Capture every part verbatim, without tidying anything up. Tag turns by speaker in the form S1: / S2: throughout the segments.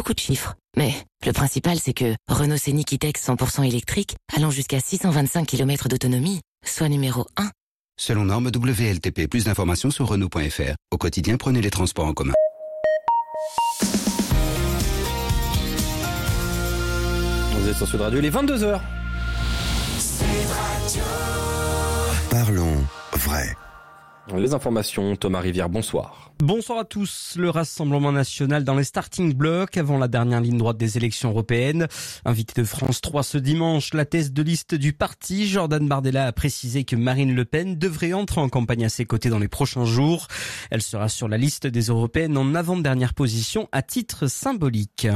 S1: beaucoup de chiffres. Mais le principal, c'est que Renault Scénic E-Tech cent pour cent électrique, allant jusqu'à six cent vingt-cinq kilomètres d'autonomie, soit numéro un.
S2: Selon norme W L T P, plus d'informations sur Renault point F R. Au quotidien, prenez les transports en commun.
S3: Vous êtes sur Sud Radio, il est vingt-deux heures.
S4: Parlons vrai.
S3: Les informations, Thomas Rivière, bonsoir.
S5: Bonsoir à tous. Le Rassemblement national dans les starting blocks avant la dernière ligne droite des élections européennes. Invité de France trois ce dimanche, la tête de liste du parti, Jordan Bardella a précisé que Marine Le Pen devrait entrer en campagne à ses côtés dans les prochains jours. Elle sera sur la liste des européennes en avant-dernière position à titre symbolique.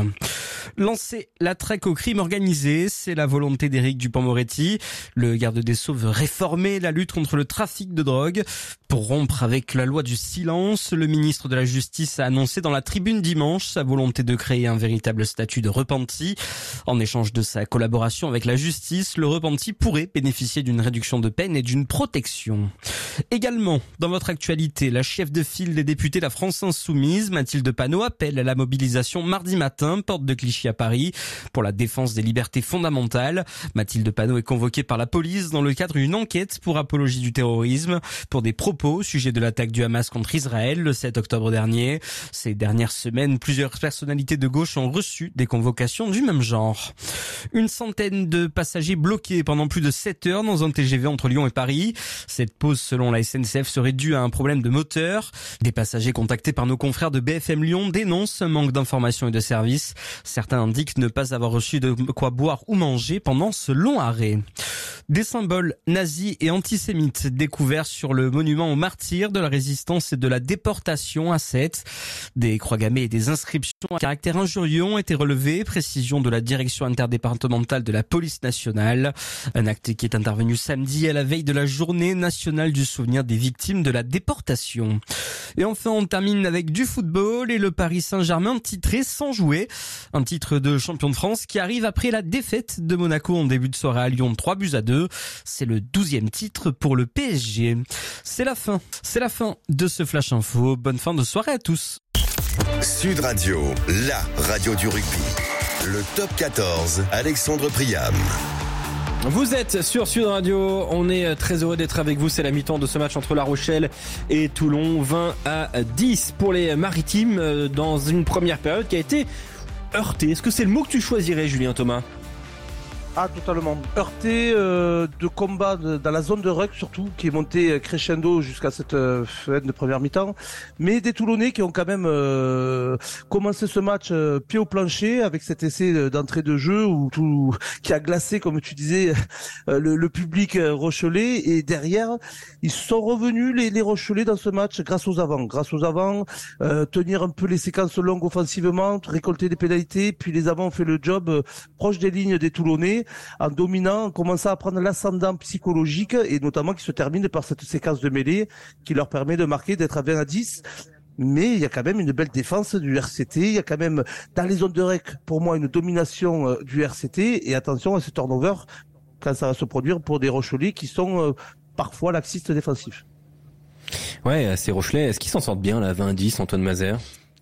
S5: Lancer la traque au crime organisé, c'est la volonté d'Éric Dupond-Moretti. Le garde des Sceaux veut réformer la lutte contre le trafic de drogue. Pour rompre avec la loi du silence, le ministre de la Justice a annoncé dans la Tribune dimanche sa volonté de créer un véritable statut de repenti. En échange de sa collaboration avec la justice, le repenti pourrait bénéficier d'une réduction de peine et d'une protection. Également, dans votre actualité, la chef de file des députés La France Insoumise, Mathilde Panot, appelle à la mobilisation mardi matin, porte de Clichy à Paris, pour la défense des libertés fondamentales. Mathilde Panot est convoquée par la police dans le cadre d'une enquête pour apologie du terrorisme, pour des propos au sujet de l'attaque du Hamas contre Israël le sept octobre dernier. Ces dernières semaines, plusieurs personnalités de gauche ont reçu des convocations du même genre. Une centaine de passagers bloqués pendant plus de sept heures dans un T G V entre Lyon et Paris. Cette pause, selon la S N C F, serait due à un problème de moteur. Des passagers contactés par nos confrères de B F M Lyon dénoncent un manque d'informations et de services. Certains indiquent ne pas avoir reçu de quoi boire ou manger pendant ce long arrêt. Des symboles nazis et antisémites découverts sur le monument aux martyrs de la résistance et de la déportation à Sète. Des croix gammées et des inscriptions à caractère injurieux ont été relevées, précision de la direction interdépartementale de la police nationale. Un acte qui est intervenu samedi à la veille de la journée nationale du souvenir des victimes de la déportation. Et enfin, on termine avec du football et le Paris Saint-Germain titré sans jouer. Un titre de champion de France qui arrive après la défaite de Monaco en début de soirée à Lyon, trois buts à deux. C'est le douzième titre pour le P S G. C'est la fin, c'est la fin de ce Flash Info. Bonne fin de soirée à tous.
S4: Sud Radio, la radio du rugby. Le top quatorze, Alexandre Priam.
S3: Vous êtes sur Sud Radio, on est très heureux d'être avec vous, c'est la mi-temps de ce match entre La Rochelle et Toulon, vingt à dix pour les Maritimes dans une première période qui a été heurtée. Est-ce que c'est le mot que tu choisirais, Julien Thomas ?
S6: Ah, totalement. Heurté euh, de combat de, dans la zone de ruck surtout, qui est monté crescendo jusqu'à cette euh, fin de première mi-temps. Mais des Toulonnais qui ont quand même euh, commencé ce match euh, pied au plancher avec cet essai d'entrée de jeu où tout qui a glacé, comme tu disais, euh, le, le public rochelais. Et derrière, ils sont revenus les, les Rochelais dans ce match grâce aux avants, grâce aux avants, euh, tenir un peu les séquences longues offensivement, récolter des pénalités. Puis les avants ont fait le job euh, proche des lignes des Toulonnais, en dominant, en commençant à prendre l'ascendant psychologique et notamment qui se termine par cette séquence de mêlée qui leur permet de marquer, d'être à vingt à dix. Mais il y a quand même une belle défense du R C T. Il y a quand même, dans les zones de rec, pour moi, une domination du R C T. Et attention à ce turnover quand ça va se produire pour des Rochelais qui sont euh, parfois laxistes défensifs.
S3: Ouais, ces Rochelais, est-ce qu'ils s'en sortent bien, là, vingt à dix, Antoine Mazère ?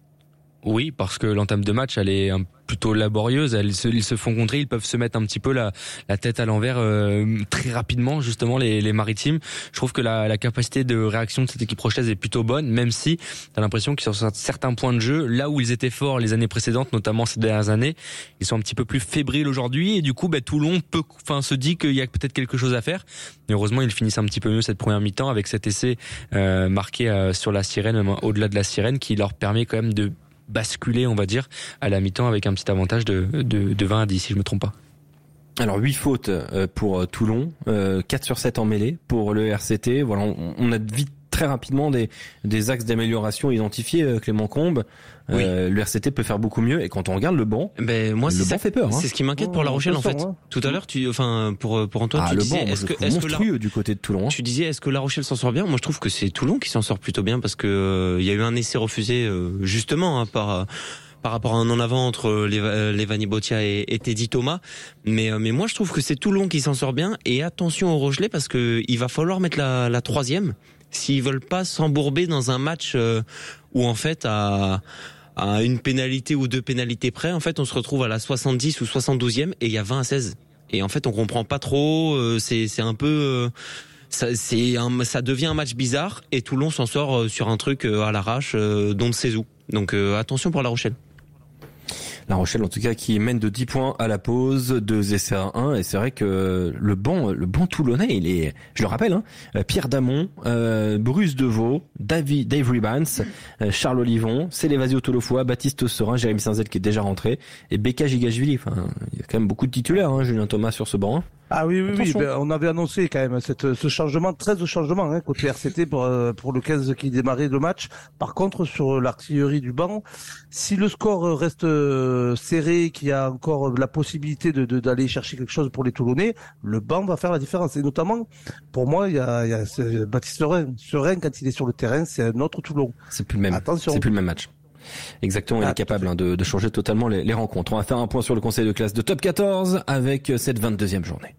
S7: Oui, parce que l'entame de match, elle est un plutôt laborieuse. Ils se, ils se font contrer, ils peuvent se mettre un petit peu la, la tête à l'envers euh, très rapidement, justement, les, les Maritimes. Je trouve que la, la capacité de réaction de cette équipe rochelaise est plutôt bonne, même si t'as l'impression qu'ils sont sur certains points de jeu, là où ils étaient forts les années précédentes, notamment ces dernières années, ils sont un petit peu plus fébriles aujourd'hui. Et du coup, bah, Toulon peut, enfin, se dit qu'il y a peut-être quelque chose à faire. Mais heureusement, ils finissent un petit peu mieux cette première mi-temps avec cet essai euh, marqué euh, sur la sirène, même au-delà de la sirène, qui leur permet quand même de basculer, on va dire, à la mi-temps avec un petit avantage de, de, de vingt à dix, si je me trompe pas.
S3: Alors, huit fautes pour Toulon, quatre sur sept en mêlée pour le R C T. Voilà, on, on a vite, très rapidement, des, des axes d'amélioration identifiés, Clément Combe. Oui. Euh, le R C T peut faire beaucoup mieux, et quand on regarde le banc,
S8: ben moi,
S3: le
S8: c'est
S3: banc
S8: ça,
S3: fait peur. Hein.
S8: C'est ce qui m'inquiète pour La Rochelle, en fait. Hein. Tout à l'heure, tu, enfin, pour pour Antoine,
S3: ah,
S8: tu
S3: le
S8: disais,
S3: banc,
S8: est-ce que
S3: est-ce
S8: monstrueux
S3: que la... du côté de Toulon. Hein.
S8: Tu disais, est-ce que La Rochelle s'en sort bien ? Moi, je trouve que c'est Toulon qui s'en sort plutôt bien, parce que euh, il y a eu un essai refusé euh, justement hein, par. Euh, par rapport à un en avant entre Lévani Botia et, et Teddy Thomas. Mais, mais moi, je trouve que c'est Toulon qui s'en sort bien. Et attention aux Rochelais, parce que il va falloir mettre la, la troisième s'ils veulent pas s'embourber dans un match euh, où, en fait, à, à une pénalité ou deux pénalités près, en fait, on se retrouve à la soixante-dix ou soixante-douzième et il y a vingt à seize. Et en fait, on comprend pas trop. Euh, c'est, c'est un peu, euh, ça, c'est un, ça devient un match bizarre. Et Toulon s'en sort sur un truc à l'arrache, euh, dont on ne sait où. Donc euh, attention pour La Rochelle.
S3: La Rochelle, en tout cas, qui mène de dix points à la pause, deux essais à un. Et c'est vrai que le banc, le banc toulonnais, il est, je le rappelle, hein, Pierre Damon, euh, Bruce Deveau, David, Dave Ribans, euh, Charles Olivon, Célévasio Tolofoa, Baptiste Serin, Jérémy Saint-Zel qui est déjà rentré, et Beka Gigashvili. Enfin, il y a quand même beaucoup de titulaires, hein, Julien Thomas sur ce banc. Hein.
S6: Ah oui, oui, oui. Ben, on avait annoncé quand même cette, ce changement, treize changements hein, côté R C T pour, pour le quinze qui démarrait le match. Par contre, sur l'artillerie du banc, si le score reste serré, qu'il y a encore la possibilité de, de, d'aller chercher quelque chose pour les Toulonnais, le banc va faire la différence. Et notamment, pour moi, il y a, il y a Baptiste Serin. Serin, quand il est sur le terrain, c'est un autre Toulon.
S3: C'est plus le même. Attention. C'est plus le même match. Exactement, il ah, est capable hein, de, de changer totalement les, les rencontres. On va faire un point sur le conseil de classe de Top quatorze avec cette vingt-deuxième journée.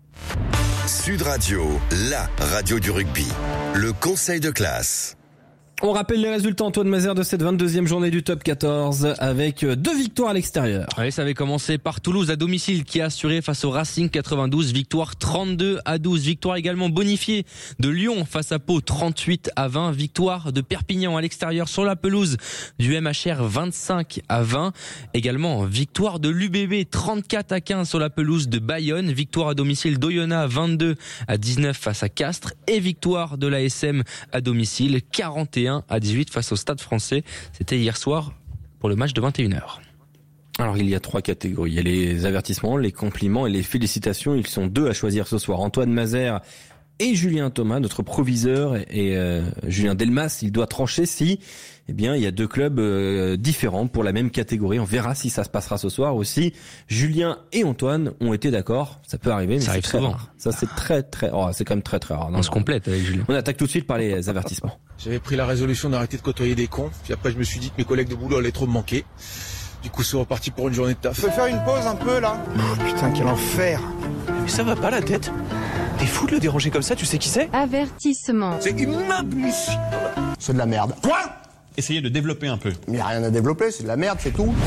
S4: Sud Radio, la radio du rugby. Le conseil de classe.
S3: On rappelle les résultats, Antoine Mazère, de cette vingt-deuxième journée du Top quatorze avec deux victoires à l'extérieur.
S7: Oui, ça avait commencé par Toulouse à domicile qui a assuré face au Racing quatre-vingt-douze, victoire trente-deux à douze. Victoire également bonifiée de Lyon face à Pau trente-huit à vingt. Victoire de Perpignan à l'extérieur sur la pelouse du M H R vingt-cinq à vingt. Également victoire de l'U B B trente-quatre à quinze sur la pelouse de Bayonne. Victoire à domicile d'Oyonnax vingt-deux à dix-neuf face à Castres. Et victoire de l'A S M à domicile quarante et un à dix-huit face au Stade Français. C'était hier soir pour le match de vingt et une heures.
S3: Alors il y a trois catégories. Il y a les avertissements, les compliments et les félicitations. Ils sont deux à choisir ce soir. Antoine Mazère et Julien Thomas, notre proviseur, et euh, Julien Delmas, il doit trancher si, eh bien, il y a deux clubs euh, différents pour la même catégorie. On verra si ça se passera ce soir ou si Julien et Antoine ont été d'accord. Ça peut arriver, mais
S7: ça arrive souvent.
S3: Rare. Ça c'est très très, oh, c'est quand même très très rare. Non,
S7: On se complète avec Julien.
S3: On attaque tout de suite par les avertissements.
S9: J'avais pris la résolution d'arrêter de côtoyer des cons. Puis après, je me suis dit que mes collègues de boulot allaient trop me manquer. Du coup, c'est reparti pour une journée de taf.
S10: Je peux faire une pause un peu là? Oh, putain, quel enfer!
S11: Mais ça va pas la tête? T'es fou de le déranger comme ça, tu sais qui c'est?
S12: Avertissement.
S10: C'est inadmissible. C'est de la merde. Quoi?
S11: Essayez de développer un peu.
S10: Il n'y a rien à développer, c'est de la merde, c'est tout.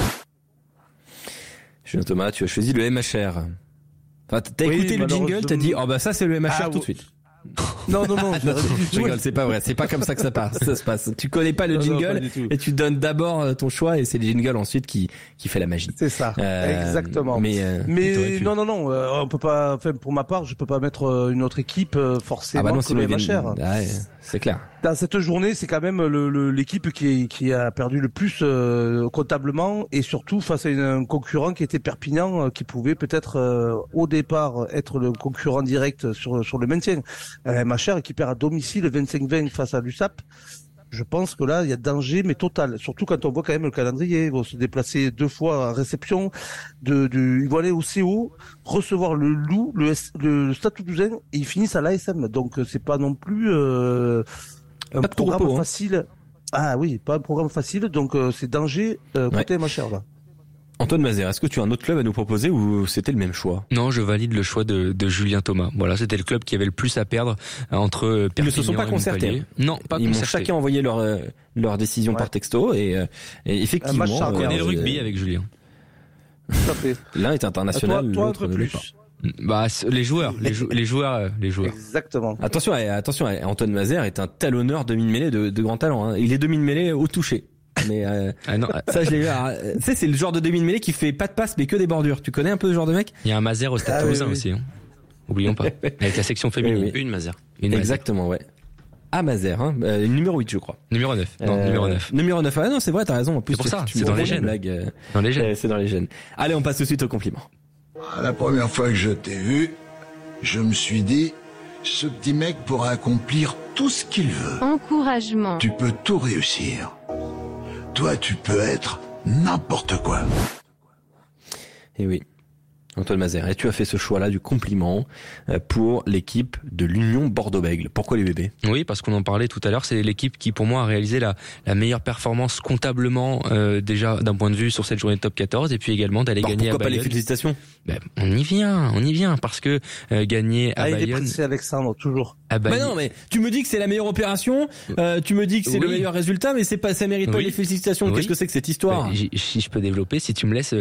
S3: Julien Thomas, tu as choisi le M H R. Enfin, t'as
S6: oui,
S3: écouté le jingle, t'as dit, oh bah ça c'est le M H R
S6: ah,
S3: tout de suite.
S6: Non, non, non, je,
S3: non, je rigole, c'est pas vrai, c'est pas comme ça que ça passe, ça se passe. Tu connais pas le jingle non, non, et tu donnes d'abord ton choix et c'est le jingle ensuite qui qui fait la magie.
S6: C'est ça, euh, exactement.
S3: Mais, euh,
S6: mais non, non, non, euh, on peut pas, enfin, pour ma part, je peux pas mettre une autre équipe euh, forcément ah bah non, que le M H R.
S3: Ah ouais, c'est clair.
S6: Dans cette journée, c'est quand même le, le, l'équipe qui, qui a perdu le plus euh, comptablement et surtout face à une, un concurrent qui était Perpignan, euh, qui pouvait peut-être euh, au départ être le concurrent direct sur sur le maintien. Euh, M H R qui perd à domicile vingt-cinq vingt face à l'U S A P. Je pense que là, il y a danger, mais total. Surtout quand on voit quand même le calendrier. Ils vont se déplacer deux fois à réception. De, de, ils vont aller au C O, recevoir le Loup, le, S, le, le Stade Toulousain, et ils finissent à l'A S M. Donc, c'est pas non plus euh, un pas programme repos, facile. Hein. Ah oui, pas un programme facile. Donc, euh, c'est danger euh, côté ouais. M H R, là.
S3: Antoine Mazère, est-ce que tu as un autre club à nous proposer ou c'était le même choix?
S7: Non, je valide le choix de, de Julien Thomas. Voilà, c'était le club qui avait le plus à perdre entre Perpignan et Montpellier. Ils ne se sont pas concertés. Non, pas
S3: Ils
S7: concertés.
S3: m'ont chacun envoyé leur leur décision ouais. par texto et, et effectivement.
S7: On connaît le rugby avec Julien.
S6: Tout à fait.
S3: L'un est international,
S6: toi,
S3: l'autre ne l'est pas.
S7: Bah les joueurs, les, jou- les joueurs, les joueurs.
S6: Exactement.
S3: Attention, attention, Antoine Mazère est un talonneur demi-mêlée de, de grand talent. Hein. Il est demi-mêlée au toucher. Mais euh, ah non, ça je l'ai vu. Tu sais, c'est le genre de demi-mêlée qui fait pas de passe mais que des bordures. Tu connais un peu ce genre de mec?
S7: Il y a un Mazère au Stade Toulousain ah, oui, oui. aussi. Hein. Oublions pas. Avec la section féminine, oui, oui. une Mazère. Une
S3: Exactement, Mazère. ouais. Ah Mazère, hein, euh, numéro huit je crois.
S7: Numéro neuf. Non, euh, numéro neuf.
S3: Numéro neuf. Ah non, c'est vrai, t'as raison. En plus,
S7: c'est pour ça.
S3: Tu
S7: c'est dans les gènes.
S3: Blague, euh,
S7: dans les gènes.
S3: Euh, c'est dans les gènes. Allez, on passe tout de suite au compliment.
S13: La première fois que je t'ai vu, je me suis dit, ce petit mec pourra accomplir tout ce qu'il veut.
S12: Encouragement.
S13: Tu peux tout réussir. Toi, tu peux être n'importe quoi.
S3: Et oui.
S14: Antoine Mazère, et tu as fait ce choix-là du compliment pour l'équipe de l'Union Bordeaux-Bègles. Pourquoi l'U B B ?
S7: Oui, parce qu'on en parlait tout à l'heure, c'est l'équipe qui pour moi a réalisé la, la meilleure performance comptablement euh, déjà d'un point de vue sur cette journée de top quatorze, et puis également d'aller
S14: Alors,
S7: gagner à Bayonne.
S14: Pourquoi pas les félicitations ?
S7: Ben, on y vient, on y vient, parce que euh, gagner à
S6: ah, il
S7: Bayonne...
S6: C'est Alexandre, toujours.
S7: À
S3: Mais
S7: Bayonne...
S3: non, mais tu me dis que c'est la meilleure opération, euh, tu me dis que c'est
S7: Oui.
S3: le meilleur résultat, mais c'est pas, ça mérite pas
S7: Oui.
S3: les félicitations.
S7: Oui.
S3: Qu'est-ce que c'est que cette histoire ?
S7: Ben, si je peux développer, si tu me laisses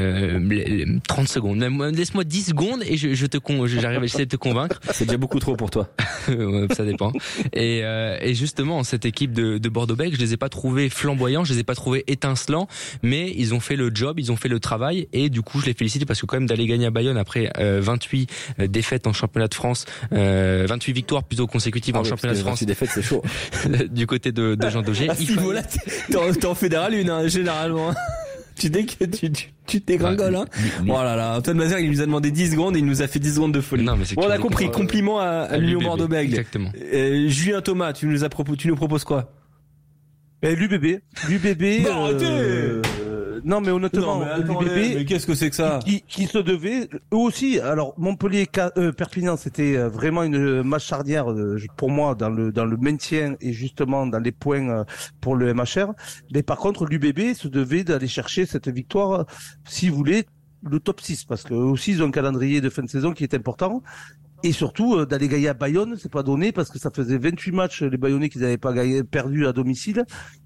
S7: euh, trente secondes, même laisse-moi dix secondes et je, je te con, j'arrive à essayer de te convaincre.
S14: C'est déjà beaucoup trop pour toi.
S7: Ça dépend. Et, euh, et justement, cette équipe de, de Bordeaux-Bègles, je les ai pas trouvés flamboyants, je les ai pas trouvés étincelants, mais ils ont fait le job, ils ont fait le travail, et du coup, je les félicite parce que quand même d'aller gagner à Bayonne après euh, vingt-huit défaites en championnat de France, euh, vingt-huit victoires plutôt consécutives
S14: Ah
S7: en
S14: oui,
S7: championnat de France.
S14: vingt-huit défaites, c'est chaud.
S7: Du côté de, de Jean Daugé.
S3: À ce niveau-là, t'es en, t'es en fédéral une, hein, généralement. Tu dis que tu, tu, tu t'égringoles, hein. Oh là là, Antoine Mazère, il nous a demandé dix secondes et il nous a fait dix secondes de folie.
S7: Non, mais c'est
S3: bon, on a
S7: que-
S3: compris. Compliment à, à l'Union
S7: l'U B B,
S3: Bordeaux-Bègles.
S7: Exactement.
S3: Euh, Julien Thomas, tu nous as propos, tu nous proposes quoi?
S6: Eh, L'U B B. L'U B B.
S3: Non, arrêtez
S6: euh, non, mais honnêtement,
S3: Non, mais attendez,
S6: l'U B B.
S3: mais qu'est-ce que c'est que ça?
S6: Qui, qui se devait, eux aussi. Alors, Montpellier, euh, Perpignan, c'était euh, vraiment une match charnière euh, pour moi dans le dans le maintien et justement dans les points euh, pour le M H R. Mais par contre, l'U B B se devait d'aller chercher cette victoire, euh, si vous voulez, le top six, parce que eux aussi ils ont un calendrier de fin de saison qui est important. Et surtout, euh, d'aller gagner à Bayonne, c'est pas donné parce que ça faisait vingt-huit matchs les Bayonnais qu'ils n'avaient pas gagné, perdu à domicile.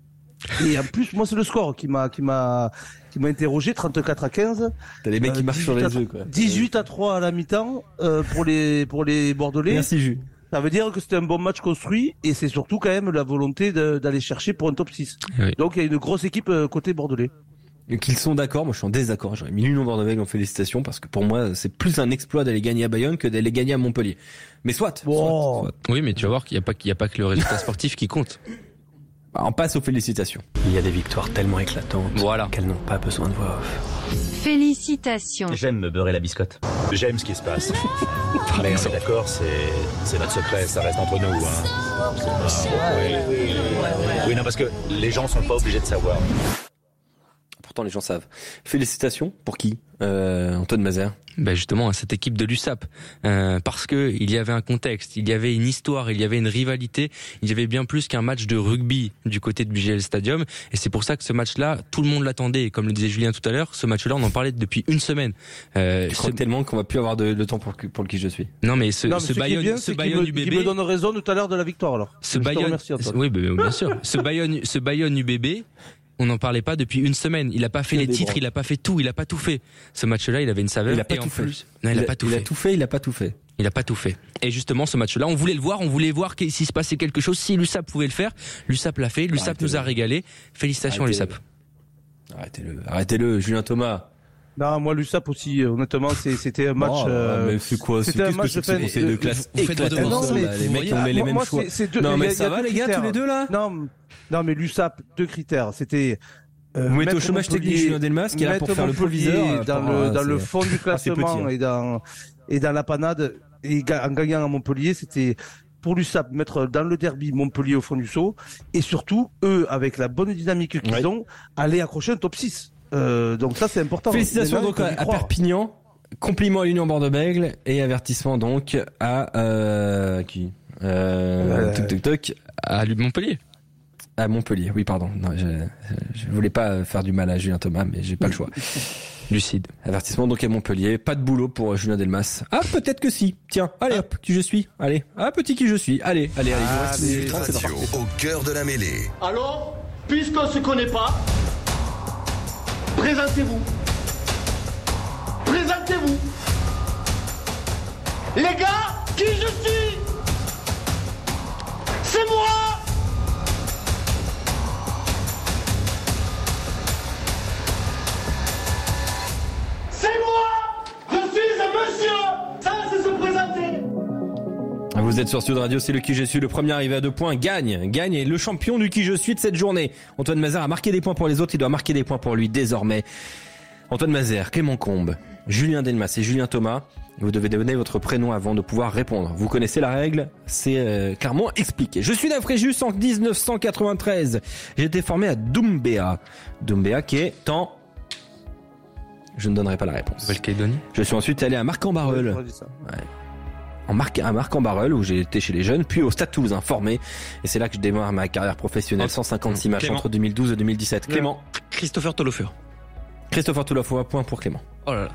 S6: Et en plus, moi, c'est le score qui m'a, qui m'a, qui m'a interrogé, trente-quatre à quinze.
S14: T'as les mecs qui marchent sur les œufs, quoi.
S6: dix-huit à trois à la mi-temps, euh, pour les, pour les Bordelais.
S3: Merci, Jules.
S6: Ça veut dire que c'était un bon match construit et c'est surtout quand même la volonté de, d'aller chercher pour un top six.
S7: Oui.
S6: Donc, il y a une grosse équipe euh, côté Bordelais.
S3: Et qu'ils sont d'accord, moi je suis en désaccord. J'aurais mis l'Union Bordeaux-Bègles en félicitations parce que pour moi, c'est plus un exploit d'aller gagner à Bayonne que d'aller gagner à Montpellier. Mais soit.
S6: Bon.
S3: soit, soit.
S7: Oui, mais tu vas voir qu'il n'y a pas, qu'il y a pas que le résultat sportif qui compte.
S3: Bah, on passe aux félicitations.
S11: Il y a des victoires tellement éclatantes
S7: Voilà.
S11: qu'elles n'ont pas besoin de voix off.
S12: Félicitations.
S15: J'aime me beurrer la biscotte. J'aime ce qui se passe. Mais on est d'accord, c'est, c'est notre secret, ça reste entre nous. Hein. Ah, oui, oui, oui, oui, non, parce que les gens sont pas obligés de savoir.
S3: Pourtant, les gens savent. Félicitations pour qui, euh, Antoine Mazère?
S7: Ben justement à cette équipe de l'U S A P, euh, parce que il y avait un contexte, il y avait une histoire, il y avait une rivalité, il y avait bien plus qu'un match de rugby du côté de B G L Stadium, et c'est pour ça que ce match-là, tout le monde l'attendait, et comme le disait Julien tout à l'heure, ce match-là on en parlait depuis une semaine. Euh,
S3: Je crois
S7: ce...
S3: tellement qu'on va plus avoir de, de temps pour, pour le qui je suis.
S7: Non mais ce,
S6: Non, mais
S7: ce
S6: ce qui est
S7: Bayonne,
S6: bien,
S7: ce
S6: c'est qu'il
S7: Bayonne
S6: me,
S7: U B B,
S6: qu'il me donne raison tout à l'heure de la victoire, alors.
S7: ce
S6: Je te
S7: Bayonne,
S6: remercie, Antoine.
S7: oui ben, bien sûr, ce Bayonne, ce Bayonne U B B. On n'en parlait pas depuis une semaine. Il a pas fait
S3: Il y a
S7: les
S3: des
S7: titres,
S3: bras.
S7: il a pas fait tout, il a pas tout fait. Ce match-là, il avait une saveur.
S3: Il a pas
S7: et
S3: tout
S7: en
S3: fait.
S7: plus, non, il, a pas tout
S3: il
S7: fait.
S3: a tout fait, il a pas tout fait.
S7: Il a pas tout fait. Et justement, ce match-là, on voulait le voir, on voulait voir que- s'il se passait quelque chose, si l'U S A P pouvait le faire. L'U S A P l'a fait, l'U S A P nous a régalé. Félicitations à l'U S A P.
S3: Arrêtez-le, arrêtez-le, Julien Thomas.
S6: Non, moi, l'U S A P aussi, euh, honnêtement, c'est, c'était un match,
S3: Oh,
S6: euh,
S3: mais c'est quoi, c'est
S6: c'était un
S3: qu'est-ce que
S6: match
S3: c'est
S6: de
S3: que
S6: fin-
S3: c'est de classe
S7: vous faites votre
S3: éclatante,
S7: devoir.
S3: ça,
S6: Non,
S3: là,
S6: mais
S3: les mecs
S6: vous
S3: ont
S6: voyez,
S3: les
S6: moi-
S3: mêmes
S6: moi,
S3: choix.
S6: c'est- c'est deux-
S3: Non
S6: il y
S3: mais
S6: a- il y
S3: ça
S6: a
S3: va
S6: deux
S3: les gars
S6: critères.
S3: tous les deux là?
S6: Non, non, mais l'U S A P, deux critères. C'était, euh,
S3: Vous mettez au
S6: mettre
S3: chômage technique
S6: Montpellier-
S3: Julien Delmas qui est là pour
S6: mettre
S3: faire le
S6: Montpellier
S3: proviseur.
S6: dans
S3: euh,
S6: le,
S3: pour,
S6: dans
S3: euh,
S6: le
S3: c'est-
S6: fond du
S3: ah, c'est
S6: classement
S3: petit, hein.
S6: et dans, et dans la panade, et ga- en gagnant à Montpellier, c'était, pour l'U S A P, mettre dans le derby Montpellier au fond du saut, et surtout, eux, avec la bonne dynamique qu'ils
S3: Ouais.
S6: ont, aller accrocher un top six. Euh, donc ça, c'est important.
S3: Félicitations
S6: Maintenant,
S3: donc
S6: il faut
S3: à,
S6: y
S3: à
S6: croire.
S3: Perpignan. Compliment à l'Union Bordeaux-Bègles et avertissement donc à euh, qui euh,
S6: Euh,
S3: toc toc toc
S7: À Montpellier.
S3: à Montpellier. Oui pardon. Non, je, je voulais pas faire du mal à Julien Thomas mais j'ai pas le choix.
S7: Lucide.
S3: Avertissement donc à Montpellier. Pas de boulot pour Julien Delmas. Ah peut-être que si. Tiens allez hop qui je suis. Allez ah petit qui je suis. Allez allez allez. il nous reste une minute trente, c'est
S4: Radio
S3: parti.
S4: au cœur de la mêlée.
S16: Alors, puisqu'on se connaît pas, présentez-vous. Présentez-vous. Les gars, qui je suis? C'est moi. C'est moi. Je suis un monsieur. Ça, c'est se présenter.
S3: Vous êtes sur Sud Radio, c'est le qui je suis. Le premier arrivé à deux points gagne. Gagne et le champion du qui je suis de cette journée. Antoine Mazère a marqué des points pour les autres, il doit marquer des points pour lui désormais. Antoine Mazère, Clément Combe, Julien Delmas et Julien Thomas. Vous devez donner votre prénom avant de pouvoir répondre. Vous connaissez la règle, c'est euh, clairement expliqué. Je suis d'Afréjus en dix-neuf cent quatre-vingt-treize. J'ai été formé à Doumbéa. Doumbéa qui est en
S5: Je ne donnerai pas la réponse.
S7: Nouvelle-Calédonie.
S5: Je suis ensuite allé à Marc-en-Barœul.
S6: Ouais,
S5: Ouais. En Marc, à Marc-en-Barœul où j'ai été chez les jeunes, puis au Stade Toulousain formé. Et c'est là que je démarre ma carrière professionnelle. cent cinquante-six matchs
S8: Clément.
S5: entre deux mille douze et deux mille dix-sept. Clément.
S8: Christopher Tolofer.
S5: Christopher Tolofer, point pour Clément.
S14: Oh là là.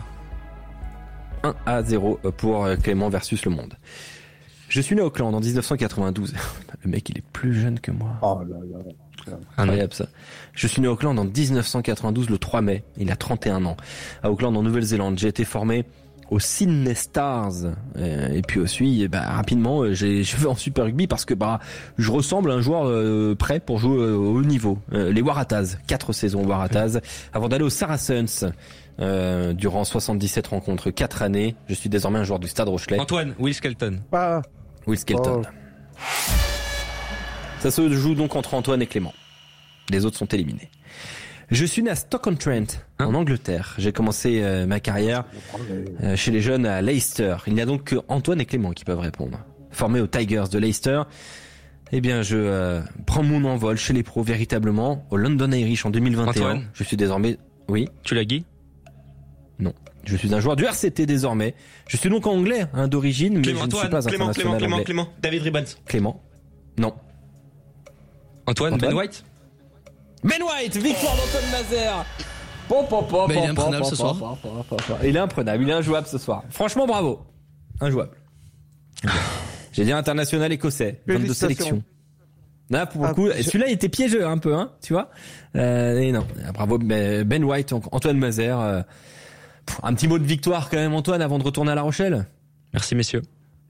S5: un à zéro pour Clément versus le monde. Je suis né à Auckland en dix-neuf cent quatre-vingt-douze. Le mec, il est plus jeune que moi.
S6: Oh là là.
S5: Incroyable ça. Je suis né à Auckland en dix-neuf cent quatre-vingt-douze, le trois mai. Il a trente et un ans. À Auckland, en Nouvelle-Zélande, j'ai été formé au Sydney Stars. Euh, Et puis aussi, bah, rapidement, j'ai je vais en Super Rugby parce que bah je ressemble à un joueur euh, prêt pour jouer euh, au haut niveau. Euh, les Waratahs, quatre saisons Waratahs, avant d'aller aux Saracens. Euh, durant soixante-dix-sept rencontres, quatre années, je suis désormais un joueur du Stade Rochelet.
S7: Antoine, Will Skelton.
S6: Ah.
S5: Will Skelton.
S6: Oh.
S5: Ça se joue donc entre Antoine et Clément. Les autres sont éliminés. Je suis né à Stoke-on-Trent,
S7: Hein
S5: en Angleterre. J'ai commencé euh, ma carrière euh, chez les jeunes à Leicester. Il n'y a donc que Antoine et Clément qui peuvent répondre. Formé aux Tigers de Leicester, eh bien, je euh, prends mon envol chez les pros véritablement au London Irish en deux mille vingt et un.
S7: Antoine.
S5: Je suis désormais, oui,
S7: Tu l'as Guy
S5: non. Je suis un joueur du R C T désormais. Je suis donc anglais hein, d'origine, mais
S8: Clément,
S5: je ne suis
S8: Antoine,
S5: pas
S8: Clément, Clément,
S5: international
S8: Clément,
S5: anglais.
S8: Clément. David Ribbans.
S5: Clément. Non.
S7: Antoine,
S5: Antoine
S7: Ben White.
S5: Ben White, victoire d'Antoine Nazaire. Pom, pom, pom,
S14: Bah, il est
S5: pom,
S14: imprenable
S5: pom,
S14: ce
S5: pom,
S14: soir.
S5: pom, pom, pom, pom. Il est imprenable, il est injouable ce soir. Franchement, bravo. Injouable. J'ai dit international écossais, vingt-deux
S6: Félicitations.
S5: sélections. Là, pour le
S6: Ah,
S5: coup,
S6: je-
S5: celui-là il était piégeux un peu, hein, tu vois. Euh, et non, bravo Ben Ben White, Antoine Mazer. Euh, pff, un petit mot de victoire quand même, Antoine, avant de retourner à La Rochelle.
S7: Merci messieurs.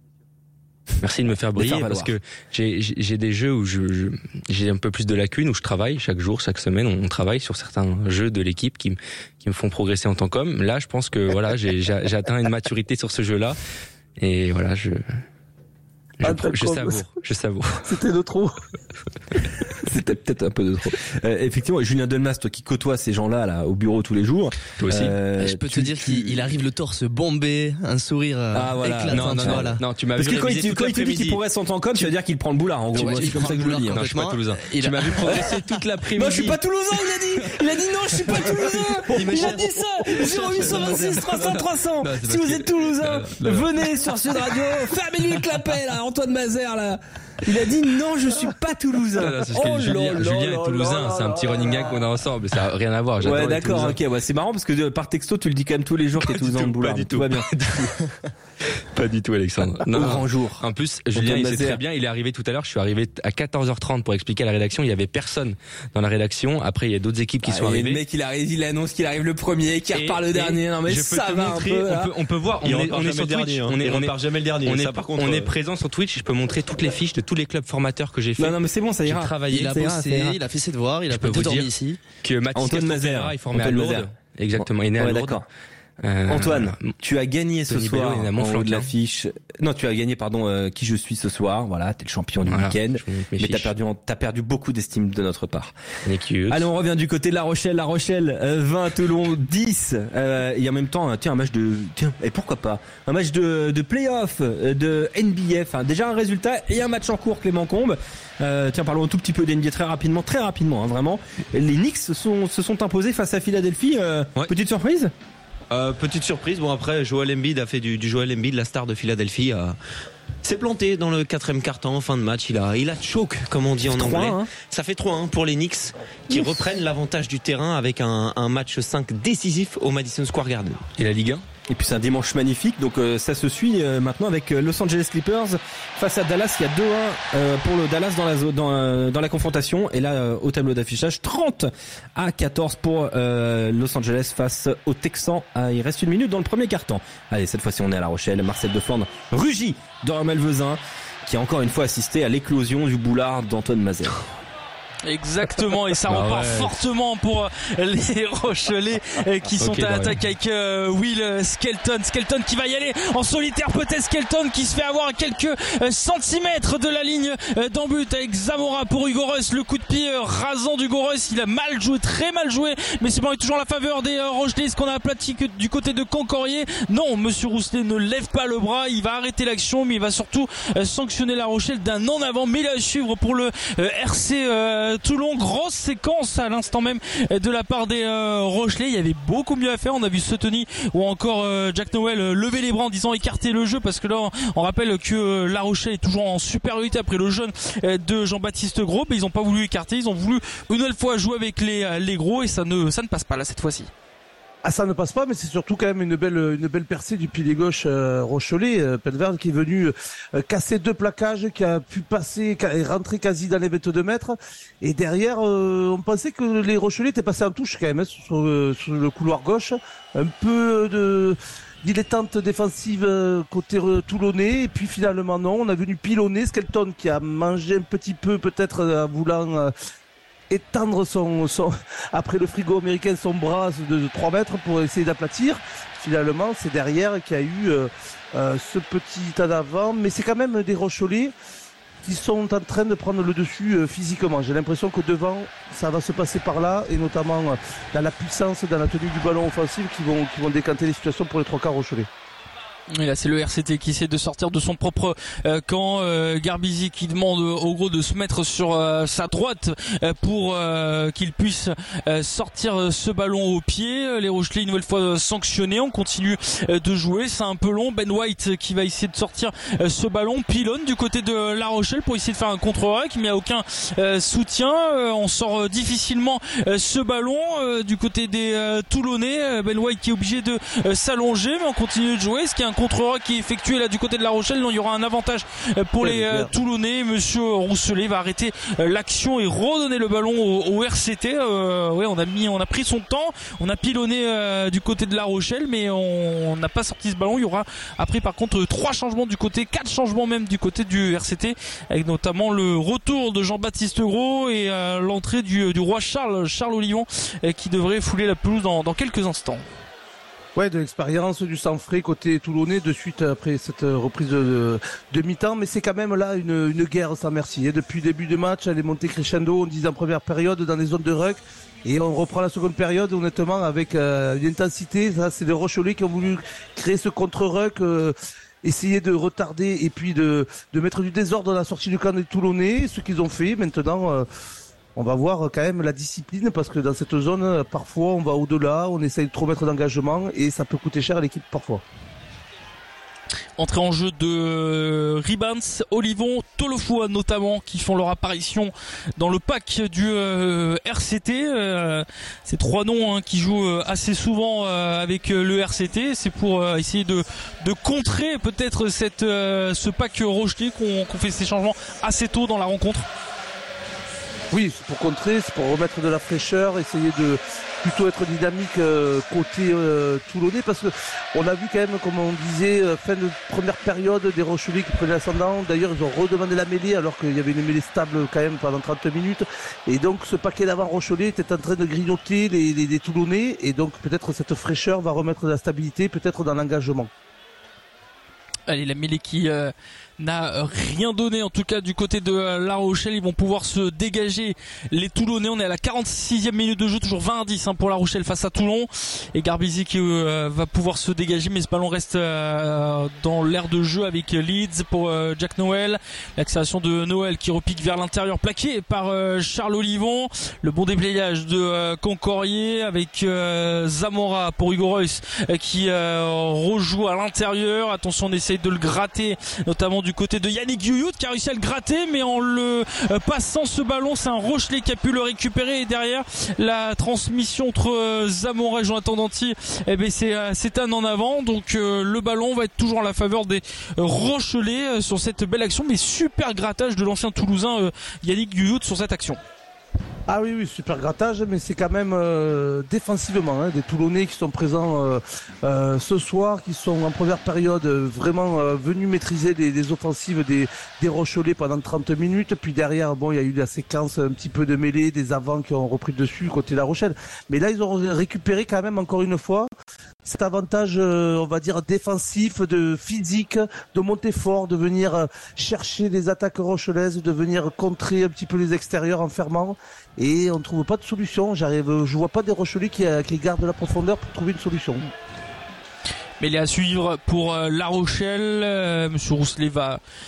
S7: Merci de me faire
S5: De faire
S7: briller parce
S5: valoir.
S7: que j'ai j'ai j'ai des jeux où je je- j'ai un peu plus de lacunes, où je travaille chaque jour, chaque semaine, on travaille sur certains jeux de l'équipe qui me qui me font progresser en tant qu'homme. Là, je pense que voilà, j'ai j'ai j'ai atteint une maturité sur ce jeu-là et voilà, je je,
S6: Ah,
S7: je
S6: d'accord.
S7: savoure, je savoure.
S6: C'était de trop.
S5: C'était peut-être un peu de trop. Euh, effectivement, Julien Delmas, toi qui côtoies ces gens-là là au bureau tous les jours.
S7: Toi aussi.
S5: euh,
S14: je peux
S5: tu-
S14: te dire
S5: tu-
S14: qu'il il arrive le torse bombé, un sourire euh,
S5: Ah, voilà.
S14: éclatant.
S7: Non, non,
S14: tu
S7: non,
S14: vois, là.
S7: non, tu m'as
S5: Parce
S7: vu
S5: que quand il,
S7: réviser
S5: te-
S7: toute
S5: quand il te dit qu'il
S7: l'après-midi.
S5: pourrait s'en com, ça veut dire qu'il prend le boulard en gros.
S14: Tu vois,
S5: c'est
S14: il
S5: comme
S14: prend
S5: ça que je
S14: le
S5: le dis.
S14: boulard
S5: hein.
S7: Non, je suis pas
S14: complètement.
S7: toulousain.
S14: Il
S7: Tu
S14: a-
S7: m'as vu progresser toute l'après-midi.
S5: Non, je suis pas toulousain, il a dit. Il a dit non, je suis pas toulousain. Il a dit ça. zéro huit cent vingt-six trois cents trois cents.
S7: Non, c'est
S5: Si
S7: parce
S5: vous
S7: que-
S5: êtes toulousain,
S7: Non, non.
S5: venez sur Sud Radio. Fermez-lui le clapet là, Antoine Mazer là. Il a dit non, je suis pas toulousain.
S7: Non, non, c'est parce que
S5: Oh
S7: Julien,
S5: là
S7: Julien
S5: là
S7: est toulousain,
S5: là
S7: c'est un
S5: là
S7: petit
S5: là
S7: running
S5: là.
S7: gag qu'on a ensemble, ça a rien à voir. j'adore
S5: Ouais,
S7: les
S5: d'accord,
S7: Toulousains.
S5: ok, ouais, c'est marrant parce que euh, par texto, tu le dis quand même tous les jours que t'es toulousain de boulard.
S7: Pas du
S5: donc tout
S7: tout.
S5: va bien.
S7: Pas du tout, Alexandre.
S5: Au grand jour.
S7: En plus, Julien,
S5: Antoine
S7: il sait
S5: Mazer.
S7: très bien, il est arrivé tout à l'heure, je suis arrivé à quatorze heures trente pour expliquer à la rédaction, il y avait personne dans la rédaction. Après, il y a d'autres équipes qui sont
S5: Ah, et
S7: arrivées.
S5: le mec, il arrive, il annonce qu'il arrive le premier, qu'il
S7: Et-
S5: repart le
S7: et
S5: dernier. Non, mais
S7: je peux
S5: ça
S7: te
S5: va
S7: montrer,
S5: un peu, là.
S7: on peut, on peut voir, on
S8: Il
S7: est,
S8: repart
S7: on est
S8: jamais
S7: sur
S8: le dernier,
S7: Twitch,
S8: hein.
S7: on est,
S8: Il
S7: on est,
S8: repart jamais le dernier.
S7: on est,
S8: Ça, par contre,
S7: on est
S8: euh,
S7: présent sur Twitch, je peux montrer toutes les fiches de tous les clubs formateurs que j'ai fait.
S5: Non, non, mais c'est bon, ça
S7: J'ai
S5: ira.
S7: travaillé.
S14: Il a
S5: Ça ira, ça
S14: bossé,
S5: ira.
S14: il a fait ses devoirs, il a
S7: Je peux
S14: pas
S7: vous
S14: dormi
S7: dire
S14: ici.
S7: que Mathis
S5: Antoine Mazer.
S7: Castro-Ferreira est formé à
S5: Antoine
S7: Lourdes.
S5: Mazer.
S7: Exactement, il est né à
S5: Ouais,
S7: Lourdes.
S5: d'accord.
S7: Euh,
S5: Antoine, tu as gagné ce
S7: Tony Bello,
S5: soir
S7: il est à
S5: en
S7: Montflanquin.
S5: haut de l'affiche. Non, tu as gagné, pardon, euh, qui je suis ce soir. Voilà, t'es le champion du
S7: Voilà,
S5: week-end.
S7: je vous montre mes
S5: Mais t'as
S7: fiches.
S5: perdu, en- t'as perdu beaucoup d'estime de notre part.
S7: Nick Hughes.
S5: Allez, on revient du côté de La Rochelle. La Rochelle, euh, vingt, Toulon, dix. Euh, et en même temps, euh, tiens, un match de, tiens, et pourquoi pas, un match de, de play-off, euh, de N B F. Hein. Déjà un résultat et un match en cours, Clément Combe. Euh, tiens, parlons un tout petit peu d'N B A très rapidement, très rapidement, hein, vraiment. Les Knicks se sont, se sont imposés face à Philadelphie. Euh,
S8: Ouais.
S5: Petite surprise?
S8: Euh, petite surprise, bon après Joel Embiid a fait du, du Joel Embiid, la star de Philadelphie, a s'est planté dans le quatrième quart-temps en fin de match. Il a, il a choke comme on dit en
S5: trois,
S8: anglais.
S5: hein.
S8: Ça fait trois un pour les Knicks qui reprennent l'avantage du terrain avec un, un match cinq décisif au Madison Square Garden.
S7: Et la Ligue un.
S5: Et puis c'est un dimanche magnifique, donc euh, ça se suit euh, maintenant avec euh, Los Angeles Clippers face à Dallas. Il y a deux un euh, pour le Dallas dans la zo- dans, euh, dans la confrontation, et là euh, au tableau d'affichage trente à quatorze pour euh, Los Angeles face aux Texans. Ah, il reste une minute dans le premier quart-temps. Allez, cette fois-ci on est à La Rochelle. Marcel de Flandre rugit dans Malvezin, qui a encore une fois assisté à l'éclosion du boulard d'Antoine Mazer.
S17: Exactement, et ça
S7: Bah
S17: repart
S7: ouais.
S17: fortement pour euh, les Rochelais euh, qui sont
S7: Ok,
S17: à
S7: Dorian.
S17: l'attaque avec euh, Will euh, Skelton. Skelton qui va y aller en solitaire, peut-être Skelton qui se fait avoir à quelques euh, centimètres de la ligne euh, d'en but avec Zamora pour Hugo Russ. Le coup de pied euh, rasant d'Hugo Russ, il a mal joué, très mal joué, mais c'est pas toujours la faveur des euh, Rochelais. Est-ce qu'on a aplati que du côté de Cancorier? Non, Monsieur Rousselet ne lève pas le bras, il va arrêter l'action, mais il va surtout euh, sanctionner La Rochelle d'un en avant. Mais il a à suivre pour le euh, R C euh, euh, Toulon. Grosse séquence à l'instant même de la part des euh, Rochelais. Il y avait beaucoup mieux à faire. On a vu Suttoney ou encore euh, Jack Nowell euh, lever les bras en disant écarter le jeu, parce que là on rappelle que euh, La Rochelle est toujours en supériorité après le jeune euh, de Jean-Baptiste Gros, mais ils n'ont pas voulu écarter, ils ont voulu une nouvelle fois jouer avec les, euh, les gros, et ça ne, ça ne passe pas là cette fois-ci.
S6: Ah, ça ne passe pas, mais c'est surtout quand même une belle, une belle percée du pilier gauche euh, Rochelais, euh, Penverde, qui est venu euh, casser deux plaquages, qui a pu passer, qui est rentré quasi dans les vingt-deux mètres. Et derrière, euh, on pensait que les Rochelais étaient passés en touche quand même, hein, sur, euh, sur le couloir gauche. Un peu de dilettante défensive euh, côté euh, toulonnais, et puis finalement non, on a venu pilonner Skelton, qui a mangé un petit peu peut-être euh, en voulant... Euh, étendre son, son, après le frigo américain, son bras de, de trois mètres pour essayer d'aplatir. Finalement, c'est derrière qu'il y a eu euh, euh, ce petit tas d'avant, mais c'est quand même des Rochelais qui sont en train de prendre le dessus euh, physiquement. J'ai l'impression que devant, ça va se passer par là, et notamment euh, dans la puissance, dans la tenue du ballon offensif, qui vont, qui vont décanter les situations pour les trois quarts Rochelais.
S17: Et là c'est le R C T qui essaie de sortir de son propre euh, camp. euh, Garbizi qui demande euh, au gros de se mettre sur euh, sa droite euh, pour euh, qu'il puisse euh, sortir euh, ce ballon au pied. Les Rochelais une nouvelle fois euh, sanctionnés. On continue euh, de jouer, c'est un peu long. Ben White euh, qui va essayer de sortir euh, ce ballon, pilonne du côté de La Rochelle pour essayer de faire un contre-rack, mais il n'y a aucun euh, soutien. euh, on sort euh, difficilement euh, ce ballon euh, du côté des euh, Toulonnais. Ben White qui est obligé de euh, s'allonger, mais on continue de jouer. Ce qui est un contre-rock qui est effectué là du côté de La Rochelle. Non, il y aura un avantage pour les euh, Toulonnais. Monsieur Rousselet va arrêter euh, l'action et redonner le ballon au, au R C T. Euh, ouais, on a mis, on a pris son temps, on a pilonné euh, du côté de La Rochelle, mais on n'a pas sorti ce ballon. Il y aura après par contre trois changements du côté, quatre changements même du côté du R C T, avec notamment le retour de Jean-Baptiste Gros et euh, l'entrée du, du roi Charles, Charles Olivon, euh, qui devrait fouler la pelouse dans, dans quelques instants.
S6: Ouais, de l'expérience, du sang frais côté toulonnais de suite après cette reprise de, de mi-temps, mais c'est quand même là une, une guerre sans merci. Et depuis le début du match, elle est montée crescendo, on disait en première période dans les zones de ruck, et on reprend la seconde période honnêtement avec euh, une intensité. Ça, c'est les Rochelais qui ont voulu créer ce contre-ruck, euh, essayer de retarder et puis de, de mettre du désordre dans la sortie du camp des Toulonnais, ce qu'ils ont fait. Maintenant, euh, on va voir quand même la discipline, parce que dans cette zone, parfois on va au-delà, on essaye de trop mettre d'engagement et ça peut coûter cher à l'équipe parfois.
S17: Entrée en jeu de Ribans, Olivon, Tolofua notamment, qui font leur apparition dans le pack du euh, R C T. Euh, ces trois noms hein, qui jouent assez souvent euh, avec le R C T. C'est pour euh, essayer de, de contrer peut-être cette, euh, ce pack Rochelais qu'on, qu'on fait ces changements assez tôt dans la rencontre.
S6: Oui, c'est pour contrer, c'est pour remettre de la fraîcheur, essayer de plutôt être dynamique euh, côté euh, toulonnais, parce que on a vu quand même, comme on disait, euh, fin de première période, des Rochelais qui prenaient l'ascendant. D'ailleurs, ils ont redemandé la mêlée alors qu'il y avait une mêlée stable quand même pendant trente minutes. Et donc, ce paquet d'avant Rochelais était en train de grignoter les, les, les Toulonnais. Et donc, peut-être cette fraîcheur va remettre de la stabilité, peut-être dans l'engagement.
S17: Allez, la mêlée qui euh, n'a rien donné en tout cas du côté de euh, La Rochelle. Ils vont pouvoir se dégager les Toulonnais. On est à la quarante-sixième minute de jeu, toujours vingt à dix hein, pour La Rochelle face à Toulon. Et Garbizi qui euh, va pouvoir se dégager, mais ce ballon reste euh, dans l'aire de jeu avec Leeds pour euh, Jack Nowell. L'accélération de Nowell qui repique vers l'intérieur, plaqué par euh, Charles Olivon. Le bon déblayage de euh, Concorier avec euh, Zamora pour Hugo Reus euh, qui euh, rejoue à l'intérieur. Attention, on essaye de le gratter, notamment du côté de Yannick Youyout qui a réussi à le gratter, mais en le euh, passant ce ballon, c'est un Rochelet qui a pu le récupérer. Et derrière, la transmission entre euh, Zamora et Jonathan Danty, eh ben c'est euh, c'est un en avant. Donc euh, le ballon va être toujours en la faveur des euh, Rochelais euh, sur cette belle action, mais super grattage de l'ancien Toulousain euh, Yannick Youyout sur cette action.
S6: Ah oui, oui, super grattage, mais c'est quand même euh, défensivement hein, des Toulonnais qui sont présents euh, euh, ce soir, qui sont en première période euh, vraiment euh, venus maîtriser les, les offensives des, des Rochelais pendant trente minutes. Puis derrière, bon, il y a eu la séquence un petit peu de mêlée, des avants qui ont repris dessus côté La Rochelle. Mais là, ils ont récupéré quand même encore une fois cet avantage, euh, on va dire, défensif, de physique, de monter fort, de venir euh, chercher les attaques rochelaises, de venir contrer un petit peu les extérieurs en fermant. Et on ne trouve pas de solution. J'arrive, je vois pas des Rochelais qui, qui gardent la profondeur pour trouver une solution.
S17: Mais il est à suivre pour euh, La Rochelle. Euh, Monsieur Rousselet va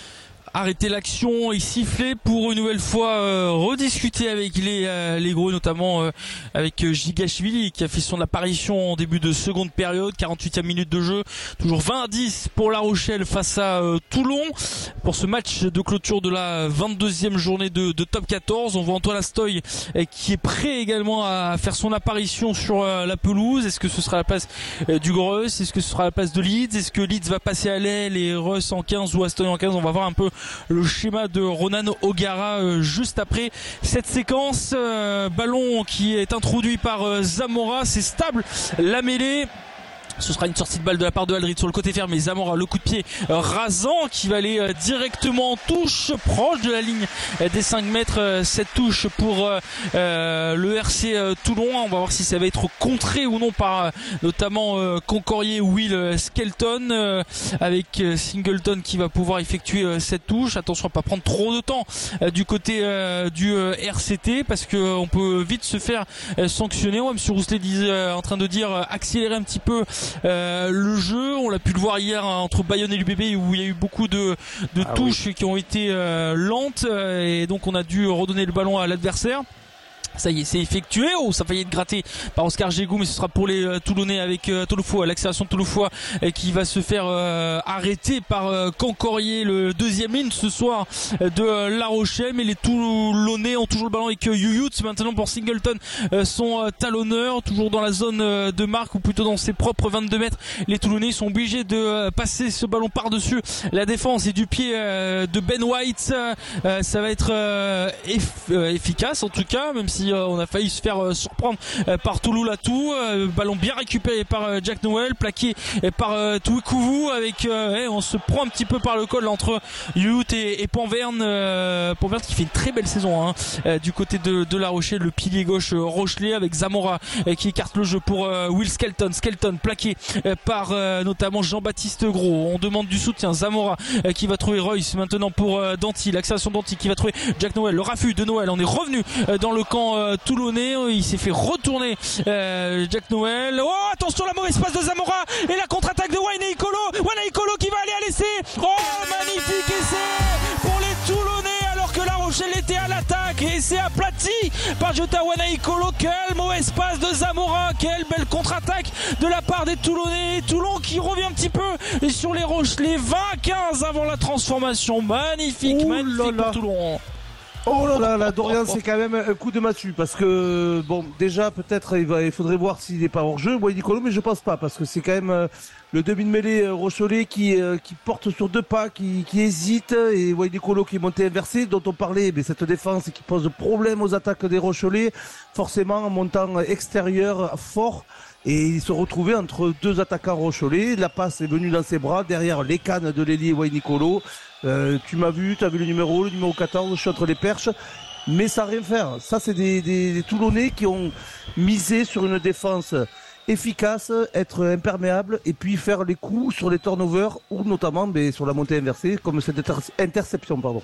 S17: arrêter l'action et siffler pour une nouvelle fois euh, rediscuter avec les euh, les gros, notamment euh, avec euh, Gigashvili qui a fait son apparition en début de seconde période, quarante-huitième minute de jeu, toujours vingt à dix pour La Rochelle face à euh, Toulon pour ce match de clôture de la vingt-deuxième journée de, de top quatorze. On voit Antoine Astoy euh, qui est prêt également à faire son apparition sur euh, la pelouse. Est-ce que ce sera la place euh, du Russ? Est-ce que ce sera la place de Leeds? Est-ce que Leeds va passer à l'aile et Russ en quinze ou Astoy en quinze? On va voir un peu le schéma de Ronan O'Gara euh, juste après cette séquence. Euh, ballon qui est introduit par euh, Zamora, c'est stable, la mêlée. Ce sera une sortie de balle de la part de Aldrit sur le côté fermé. Zamora, le coup de pied euh, rasant qui va aller euh, directement en touche, proche de la ligne euh, des cinq mètres. Euh, cette touche pour euh, euh, le R C euh, Toulon. On va voir si ça va être contré ou non par euh, notamment euh, Concorier ou Will euh, Skelton euh, avec euh, Singleton qui va pouvoir effectuer euh, cette touche. Attention à pas prendre trop de temps euh, du côté euh, du euh, R C T parce que euh, on peut vite se faire euh, sanctionner. Ouais, Monsieur Rousselet disait euh, en train de dire euh, accélérer un petit peu Euh, le jeu. On l'a pu le voir hier hein, entre Bayonne et l'U B B où il y a eu beaucoup de, de ah touches oui. qui ont été euh, lentes euh, et donc on a dû redonner le ballon à l'adversaire. Ça y est, c'est effectué. Oh, ça a failli être gratté par Oscar Gégou, mais ce sera pour les euh, Toulonnais avec euh, Tolofoa, l'accélération de Tolofoa euh, qui va se faire euh, arrêter par euh, Concorier, le deuxième ligne ce soir euh, de euh, La Rochelle. Mais les Toulonnais ont toujours le ballon avec euh, Youyouts. Maintenant pour Singleton, euh, son euh, talonneur, toujours dans la zone euh, de marque ou plutôt dans ses propres vingt-deux mètres. Les Toulonnais sont obligés de euh, passer ce ballon par-dessus la défense et du pied euh, de Ben White. Euh, ça va être euh, eff- euh, efficace en tout cas, même si on a failli se faire euh, surprendre euh, par Touloulatou. Euh, ballon bien récupéré par euh, Jack Noël, plaqué euh, par euh, Touikouvou avec euh, eh, on se prend un petit peu par le col entre Youth et, et Panverne euh, Panverne qui fait une très belle saison hein, euh, du côté de, de La Rochelle, le pilier gauche euh, Rochelet avec Zamora euh, qui écarte le jeu pour euh, Will Skelton. Skelton plaqué euh, par euh, notamment Jean-Baptiste Gros. On demande du soutien. Zamora euh, qui va trouver Royce maintenant pour euh, Danty, l'accélération Danty qui va trouver Jack Noël, le raffut de Noël. On est revenu euh, dans le camp euh, Toulonnais, il s'est fait retourner euh, Jack Noël. Oh attention, la mauvaise passe de Zamora et la contre-attaque de Wayne Ikolo. Wayne Ikolo qui va aller à l'essai. Oh magnifique essai pour les Toulonnais alors que La Rochelle était à l'attaque et c'est aplati par Jota Wayne Ikolo. Quelle mauvaise passe de Zamora, quelle belle contre-attaque de la part des Toulonnais. Toulon qui revient un petit peu sur les Rochelais, vingt à quinze avant la transformation. Magnifique, Ouh magnifique là là. Pour Toulon.
S6: Oh là là, là Dorian, c'est quand même un coup de massue parce que bon, déjà peut-être il, va, il faudrait voir s'il n'est pas hors jeu, Boy Nicolo, mais je pense pas parce que c'est quand même euh, le demi de mêlée euh, Rochelais qui euh, qui porte sur deux pas, qui, qui hésite et Boy Nicolo qui est monté inversé, dont on parlait, mais cette défense qui pose problème aux attaques des Rochelais, forcément en montant extérieur fort. Et il se retrouvait entre deux attaquants rochelais. La passe est venue dans ses bras, derrière les cannes de l'ailier Wayne Nicolo. Euh, tu m'as vu, tu as vu le numéro, le numéro quatorze, je suis entre les perches. Mais ça rien faire. Ça, c'est des, des, des Toulonnais qui ont misé sur une défense efficace, être imperméable et puis faire les coups sur les turnovers ou notamment mais, sur la montée inversée, comme cette inter- interception. pardon.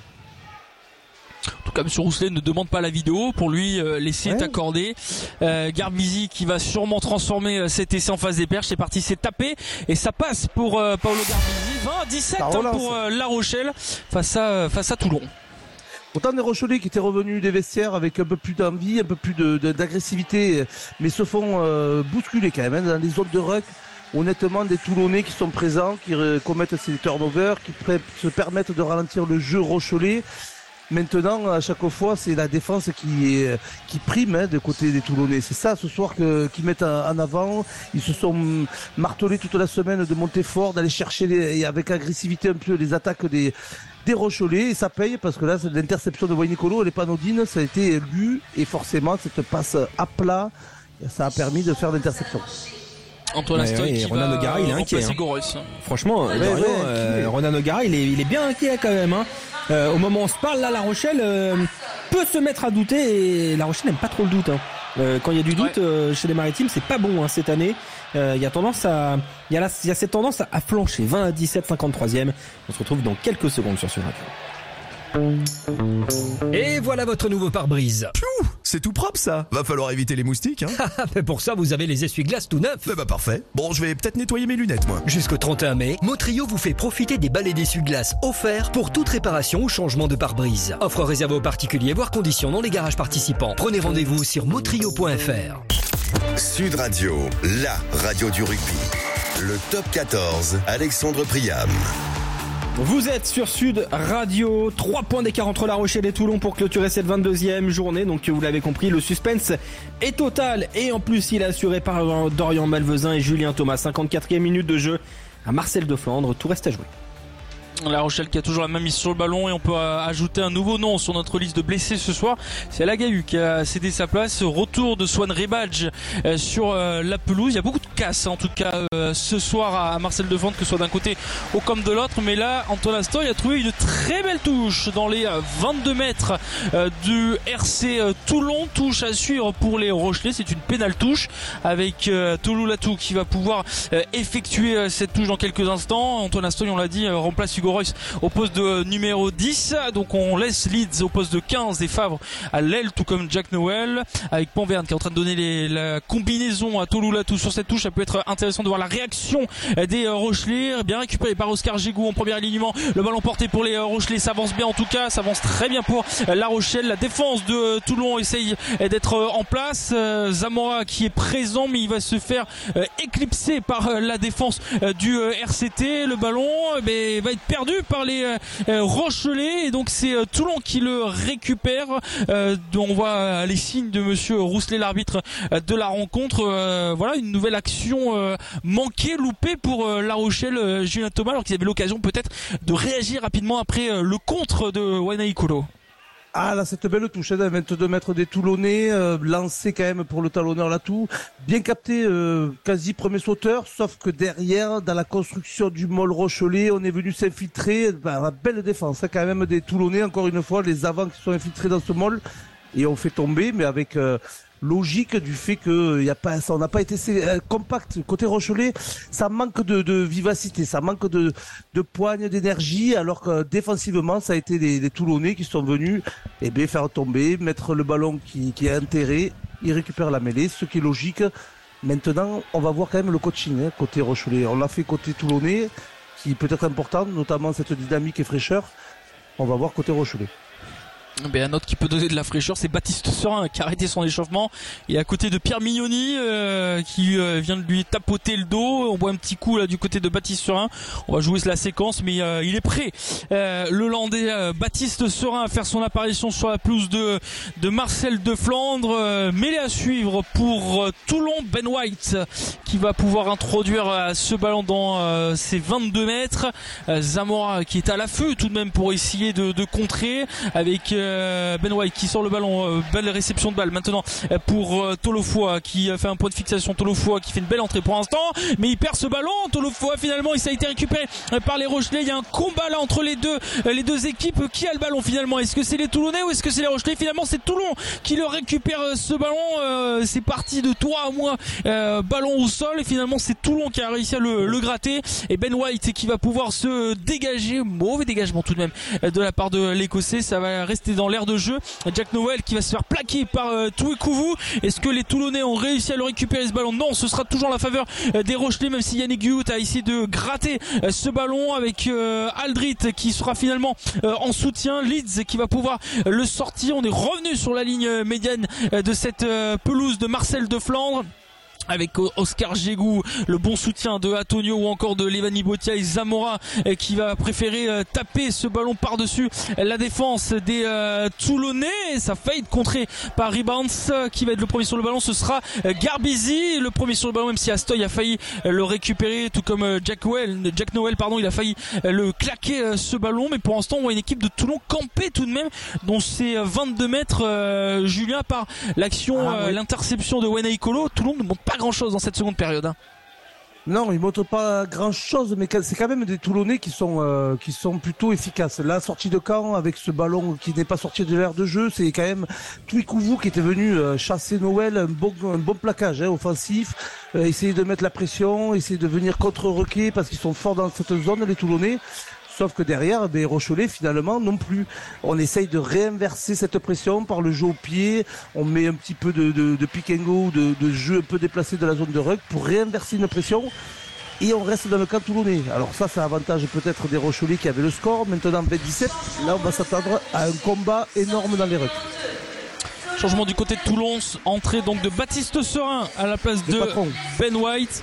S17: En tout cas, M. Rousselet ne demande pas la vidéo. Pour lui, euh, l'essai ouais. est accordé. Euh, Garbisi qui va sûrement transformer euh, cet essai en phase des perches. C'est parti, c'est tapé. Et ça passe pour euh, Paolo Garbisi. vingt à dix-sept hein, pour euh, La Rochelle face à, euh, face à Toulon.
S6: Autant des Rochelais qui étaient revenus des vestiaires avec un peu plus d'envie, un peu plus de, de, d'agressivité, mais se font euh, bousculer quand même hein, dans les zones de ruck. Honnêtement, des Toulonnais qui sont présents, qui euh, commettent ces turnovers, qui pré- se permettent de ralentir le jeu Rochelais. Maintenant, à chaque fois, c'est la défense qui est, qui prime hein, de côté des Toulonnais. C'est ça ce soir que, qu'ils mettent en avant. Ils se sont martelés toute la semaine de monter fort, d'aller chercher les, avec agressivité un peu les attaques des, des Rochelais. Et ça paye parce que là, l'interception de Wayne Nicolo, elle est pas anodine. Ça a été lu et forcément, cette passe à plat, ça a permis de faire l'interception.
S17: Antoine Astoy ouais, ouais, qui Ronan va
S5: O'Gara, il est inquiet. Hein. Franchement, ouais, Dorian, ouais, euh, Ronan O'Gara, il est, il est bien inquiet quand même. Hein. Euh, au moment où on se parle, là, La Rochelle euh, peut se mettre à douter et La Rochelle n'aime pas trop le doute. Hein. Euh, quand il y a du doute ouais. euh, chez les Maritimes, c'est pas bon hein, cette année. Euh, il y a tendance à, il y a, la, il y a cette tendance à, à flancher. vingt à dix-sept, cinquante-troisième. On se retrouve dans quelques secondes sur ce radio.
S18: Et voilà votre nouveau pare-brise. Piou, c'est tout propre ça. Va falloir éviter les moustiques, hein.
S19: Mais pour ça, vous avez les essuie-glaces tout neufs.
S18: Eh bah parfait. Bon, je vais peut-être nettoyer mes lunettes, moi.
S19: Jusqu'au trente et un mai, Motrio vous fait profiter des balais d'essuie-glaces offerts pour toute réparation ou changement de pare-brise. Offre réservée aux particuliers, voire conditions dans les garages participants. Prenez rendez-vous sur motrio point f r.
S4: Sud Radio, la radio du rugby. Le top quatorze, Alexandre Priam.
S3: Vous êtes sur Sud Radio, trois points d'écart entre La Rochelle et Toulon pour clôturer cette vingt-deuxième journée. Donc vous l'avez compris, le suspense est total et en plus il est assuré par Dorian Malvezin et Julien Thomas. cinquante-quatrième minute de jeu à Marcel de Flandre, tout reste à jouer.
S17: La Rochelle qui a toujours la main mise sur le ballon et on peut ajouter un nouveau nom sur notre liste de blessés ce soir. C'est Lagahu qui a cédé sa place. Retour de Swan Rebadge sur la pelouse. Il y a beaucoup de casse en tout cas ce soir à Marcel de Flandre, que ce soit d'un côté ou comme de l'autre. Mais là, Antoine Astoy a trouvé une très belle touche dans les vingt-deux mètres du R C Toulon. Touche à suivre pour les Rochelais. C'est une pénale touche avec Toloulatou qui va pouvoir effectuer cette touche dans quelques instants. Antoine Astoy, on l'a dit, remplace Hugo Royce au poste de numéro dix, donc on laisse Leeds au poste de quinze et Favre à l'aile, tout comme Jack Noël, avec Panverne qui est en train de donner les, la combinaison à Toloulatou sur cette touche. Ça peut être intéressant de voir la réaction des Rochelais, bien récupéré par Oscar Gégou en premier alignement. Le ballon porté pour les Rochelais, ça avance bien en tout cas, ça avance très bien pour La Rochelle. La défense de Toulon essaye d'être en place. Zamora qui est présent, mais il va se faire éclipser par la défense du R C T. Le ballon eh va être perdu par les euh, Rochelais et donc c'est euh, Toulon qui le récupère. Euh, on voit les signes de monsieur Rousselet, l'arbitre euh, de la rencontre. Euh, voilà une nouvelle action euh, manquée, loupée pour euh, La Rochelle, euh, Julien Thomas, alors qu'ils avaient l'occasion peut-être de réagir rapidement après euh, le contre de Wanaikolo.
S6: Ah là, cette belle touche à vingt-deux mètres des Toulonnais, euh, lancé quand même pour le talonneur Latou, bien capté, euh, quasi premier sauteur, sauf que derrière, dans la construction du Mol Rochelais, on est venu s'infiltrer, bah, la belle défense hein, quand même des Toulonnais, encore une fois, les avants qui sont infiltrés dans ce Mol, et on fait tomber, mais avec euh, logique du fait que y a pas, ça, on n'a pas été euh, compact. Côté Rochelais, ça manque de, de vivacité, ça manque de, de poigne, d'énergie, alors que défensivement, ça a été les, les Toulonnais qui sont venus eh bien, faire tomber, mettre le ballon qui, qui est enterré, ils récupèrent la mêlée, ce qui est logique. Maintenant, on va voir quand même le coaching hein, côté Rochelais. On l'a fait côté Toulonnais, qui peut être important, notamment cette dynamique et fraîcheur. On va voir côté Rochelais.
S17: Ben, un autre qui peut donner de la fraîcheur, c'est Baptiste Serin qui a arrêté son échauffement. Il est à côté de Pierre Mignoni euh, qui euh, vient de lui tapoter le dos. On voit un petit coup là du côté de Baptiste Serin. On va jouer la séquence, mais euh, il est prêt. Euh, le Landais euh, Baptiste Serin à faire son apparition sur la pelouse de de Marcel de Flandre. Euh, mêlé à suivre pour euh, Toulon, Ben White qui va pouvoir introduire euh, ce ballon dans euh, ses vingt-deux mètres. Euh, Zamora qui est à l'affût tout de même pour essayer de, de contrer avec euh, Ben White qui sort le ballon, euh, belle réception de balle maintenant pour euh, Tolofoa qui fait un point de fixation. Tolofoa qui fait une belle entrée pour l'instant, mais il perd ce ballon. Tolofoa finalement, il ça a été récupéré par les Rochelais. Il y a un combat là entre les deux, les deux équipes. Qui a le ballon finalement? Est-ce que c'est les Toulonnais ou est-ce que c'est les Rochelais? Finalement, c'est Toulon qui le récupère ce ballon. Euh, c'est parti de toi à moi, euh, ballon au sol et finalement c'est Toulon qui a réussi à le, le gratter. Et Ben White qui va pouvoir se dégager, mauvais dégagement tout de même de la part de l'Écossais. Ça va rester dans l'air de jeu. Jack Noël qui va se faire plaquer par euh, Touékouvou. Est-ce que les Toulonnais ont réussi à le récupérer ce ballon? Non, ce sera toujours la faveur euh, des Rochelais, même si Yannick Guyout a essayé de gratter euh, ce ballon avec euh, Aldrit qui sera finalement euh, en soutien. Leeds qui va pouvoir euh, le sortir. On est revenu sur la ligne médiane euh, de cette euh, pelouse de Marcel de Flandre, avec Oscar Gégou, le bon soutien de Antonio ou encore de Levani Botia et Zamora qui va préférer taper ce ballon par-dessus la défense des euh, Toulonnais. Ça va être contré par Rebounds qui va être le premier sur le ballon. Ce sera Garbizi, le premier sur le ballon, même si Astoy a failli le récupérer, tout comme Jack Noël, Jack Noël pardon, il a failli le claquer ce ballon. Mais pour l'instant, on voit une équipe de Toulon camper tout de même dans ses vingt-deux mètres. Euh, Julien, par l'action, ah, ouais. euh, l'interception de Wanaikolo, Toulon ne monte pas grand chose dans cette seconde période. Hein.
S6: Non, ils montrent pas grand chose, mais c'est quand même des Toulonnais qui sont euh, qui sont plutôt efficaces. La sortie de camp avec ce ballon qui n'est pas sorti de l'aire de jeu, c'est quand même Touékouvou qui était venu euh, chasser Noël, un bon un bon plaquage hein, offensif, euh, essayer de mettre la pression, essayer de venir contre-requer parce qu'ils sont forts dans cette zone les Toulonnais. Sauf que derrière, ben, Rochelais, finalement, non plus. On essaye de réinverser cette pression par le jeu au pied. On met un petit peu de, de, de pick and go, de, de jeu un peu déplacé de la zone de ruck pour réinverser une pression. Et on reste dans le camp toulonnais. Alors ça, c'est avantage peut-être des Rochelais qui avaient le score. Maintenant, vingt dix-sept, là, on va s'attendre à un combat énorme dans les rucks.
S17: Changement du côté de Toulon, entrée donc de Baptiste Serin à la place de Ben White.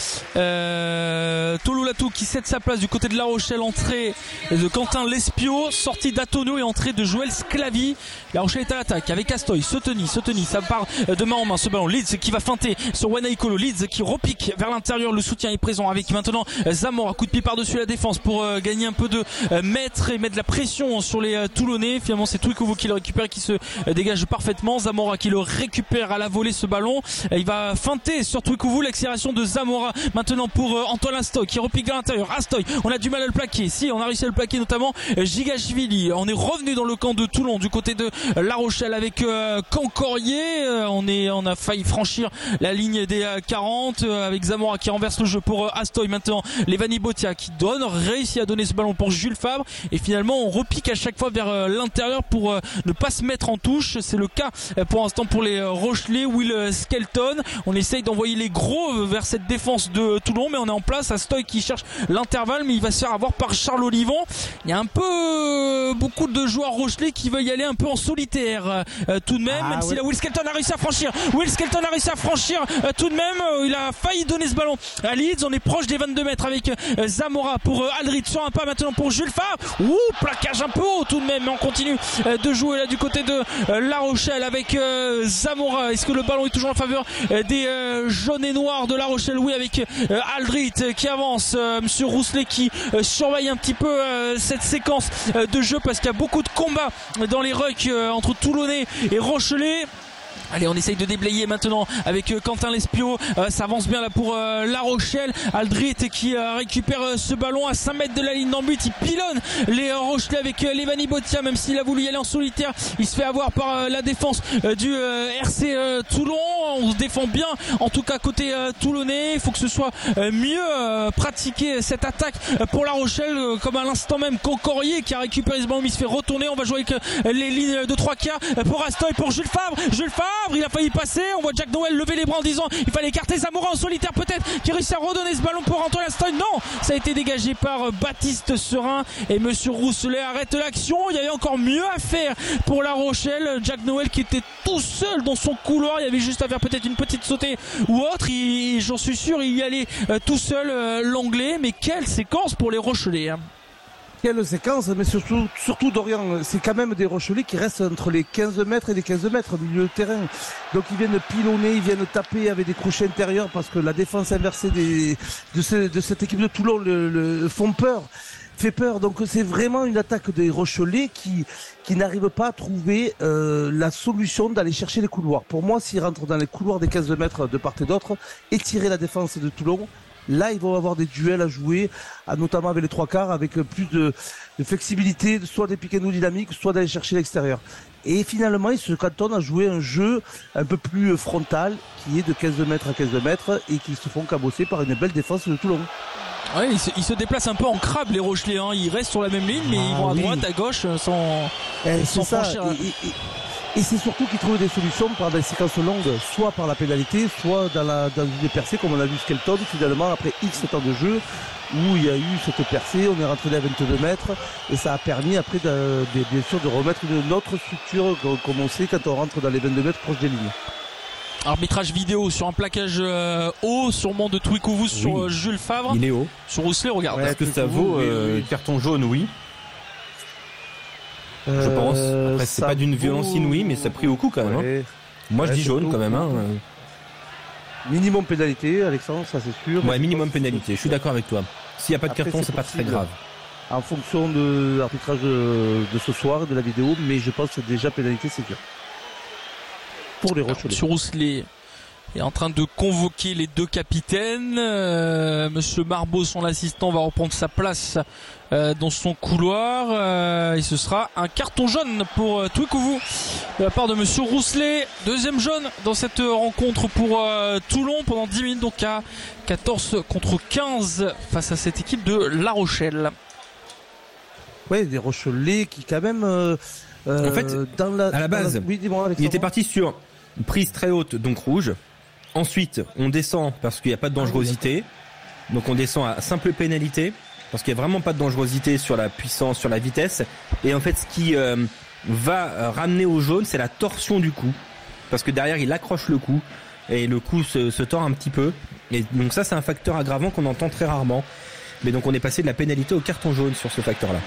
S17: Euh, Tololatou qui cède sa place du côté de La Rochelle, entrée de Quentin Lespio, sortie d'Atonio et entrée de Joël Sclavi. La Rochelle est à l'attaque avec Astoy, Soteni, Soteni, ça part de main en main ce ballon. Leeds qui va feinter sur Wanaikolo, Leeds qui repique vers l'intérieur, le soutien est présent avec maintenant Zamora, coup de pied par-dessus la défense pour euh, gagner un peu de euh, mètres et mettre de la pression sur les euh, Toulonnais. Finalement c'est Twikovo qui le récupère, qui se euh, dégage parfaitement. Zamora qui le récupère à la volée ce ballon. Euh, il va feinter sur Twikovo, l'accélération de Zamora maintenant pour euh, Antoine Astoy qui repique à l'intérieur. Astoy, on a du mal à le plaquer. Si, on a réussi à le plaquer notamment euh, Gigashvili. On est revenu dans le camp de Toulon du côté de euh, La Rochelle avec euh, Cancorier. Euh, on est, on a failli franchir la ligne des euh, quarante euh, avec Zamora qui renverse le jeu pour euh, Astoy. Maintenant, Levani Botia qui donne, réussit à donner ce ballon pour Jules Fabre. Et finalement, on repique à chaque fois vers euh, l'intérieur pour euh, ne pas se mettre en touche. C'est le cas euh, pour l'instant pour les euh, Rochelais. Will euh, Skelton. On essaye d'envoyer les gros euh, vers cette défense de Toulon, mais on est en place. Astoy qui cherche l'intervalle, mais il va se faire avoir par Charles Olivon. Il y a un peu euh, beaucoup de joueurs Rochelais qui veulent y aller un peu en solitaire euh, tout de même, ah, même ouais. si là Will Skelton a réussi à franchir. Will Skelton a réussi à franchir euh, tout de même. Euh, il a failli donner ce ballon à Leeds. On est proche des vingt-deux mètres avec euh, Zamora pour euh, Aldrit sur un pas maintenant pour Jules Fabre. Ouh, plaquage un peu haut tout de même, mais on continue euh, de jouer là du côté de euh, La Rochelle avec euh, Zamora. Est-ce que le ballon est toujours en faveur euh, des euh, jaunes et noirs de La Rochelle? Oui, avec euh, Aldrit qui avance, euh, Monsieur Rousselet qui euh, surveille un petit peu euh, cette séquence euh, de jeu parce qu'il y a beaucoup de combats dans les rucks euh, entre Toulonnais et Rochelais. Allez, on essaye de déblayer maintenant avec euh, Quentin Lespio. Euh, ça avance bien là pour euh, La Rochelle. Aldrit qui euh, récupère euh, ce ballon à cinq mètres de la ligne d'en but. Il pilonne les euh, Rochelais avec euh, Levani Botia, même s'il a voulu y aller en solitaire. Il se fait avoir par euh, la défense euh, du euh, R C euh, Toulon. On se défend bien, en tout cas côté euh, toulonnais. Il faut que ce soit euh, mieux euh, pratiqué cette attaque euh, pour La Rochelle, euh, comme à l'instant même Cancorier qui a récupéré ce ballon, mais il se fait retourner. On va jouer avec euh, les lignes de trois quarts euh, pour Astoy, pour Jules Fabre. Jules Fabre, il a failli passer. On voit Jack Noël lever les bras en disant il fallait écarter Zamora en solitaire peut-être, qui réussit à redonner ce ballon pour Antoine Astoy. Non, ça a été dégagé par Baptiste Serin et Monsieur Rousselet arrête l'action. Il y avait encore mieux à faire pour La Rochelle. Jack Noël qui était tout seul dans son couloir. Il y avait juste à faire peut-être une petite sautée ou autre. Il, j'en suis sûr, il y allait euh, tout seul euh, l'anglais. Mais quelle séquence pour les Rochelais, hein.
S6: Quelle séquence, mais surtout, surtout Dorian, c'est quand même des Rochelais qui restent entre les quinze mètres et les quinze mètres au milieu de terrain. Donc ils viennent pilonner, ils viennent taper avec des crochets intérieurs parce que la défense inversée des, de, ce, de cette équipe de Toulon le, le, font peur, fait peur. Donc c'est vraiment une attaque des Rochelais qui, qui n'arrive pas à trouver euh, la solution d'aller chercher les couloirs. Pour moi, s'ils rentrent dans les couloirs des quinze mètres de part et d'autre, étirer la défense de Toulon, là, ils vont avoir des duels à jouer, notamment avec les trois quarts, avec plus de, de flexibilité, soit des pick and roll dynamiques, soit d'aller chercher l'extérieur. Et finalement, ils se cantonnent à jouer un jeu un peu plus frontal, qui est de quinze mètres à quinze mètres, et qui se font cabosser par une belle défense de Toulon.
S17: Ouais, ils se, ils se déplacent un peu en crabe les Rochelais, hein. Ils restent sur la même ligne, mais ah, ils vont à oui. droite, à gauche, sans,
S6: eh,
S17: sans
S6: ça.
S17: franchir.
S6: Et, et, et... Et c'est surtout qu'ils trouvent des solutions par des séquences longues, soit par la pénalité, soit dans, la, dans une percée, comme on a vu Skelton, finalement, après X temps de jeu, où il y a eu cette percée, on est rentré à vingt-deux mètres, et ça a permis après, de, de, bien sûr, de remettre une autre structure, comme on sait, quand on rentre dans les vingt-deux mètres proches des lignes.
S17: Arbitrage vidéo sur un plaquage euh, haut, sûrement de Twikouvou sur oui. euh, Jules Favre.
S14: Il est haut.
S17: Sur Rousselet, regarde.
S14: Ouais, est-ce que ça vaut euh, oui, oui. carton jaune, oui. Je pense. Après, c'est pas d'une violence inouïe, mais ça a pris au coup quand même. Ouais. Hein. Moi, ouais, je dis jaune quand même. Hein.
S6: Minimum pénalité, Alexandre, ça c'est sûr.
S14: Ouais, minimum pénalité. Je suis d'accord avec toi. S'il n'y a pas de Après, carton, c'est, c'est pas très grave.
S6: En fonction de l'arbitrage de, de ce soir et de la vidéo, mais je pense que déjà pénalité, c'est dur. Pour les Rochelais.
S17: Sur Rousselet est en train de convoquer les deux capitaines. Euh, Monsieur Marbeau, son assistant, va reprendre sa place euh, dans son couloir. Euh, et ce sera un carton jaune pour euh, Twikouvou de la part de Monsieur Rousselet. Deuxième jaune dans cette rencontre pour euh, Toulon pendant dix minutes, donc à quatorze contre quinze face à cette équipe de La Rochelle.
S6: Ouais, des Rochelais qui quand même. Euh,
S3: en fait,
S6: dans la,
S3: à la base,
S6: la... Oui, dis-moi,
S3: il était parti sur une prise très haute, donc rouge. Ensuite, on descend parce qu'il n'y a pas de dangerosité. Donc on descend à simple pénalité parce qu'il n'y a vraiment pas de dangerosité sur la puissance, sur la vitesse. Et en fait, ce qui euh, va ramener au jaune, c'est la torsion du cou. Parce que derrière, il accroche le cou et le cou se, se tord un petit peu. Et donc ça, c'est un facteur aggravant qu'on entend très rarement. Mais donc on est passé de la pénalité au carton jaune sur ce facteur-là.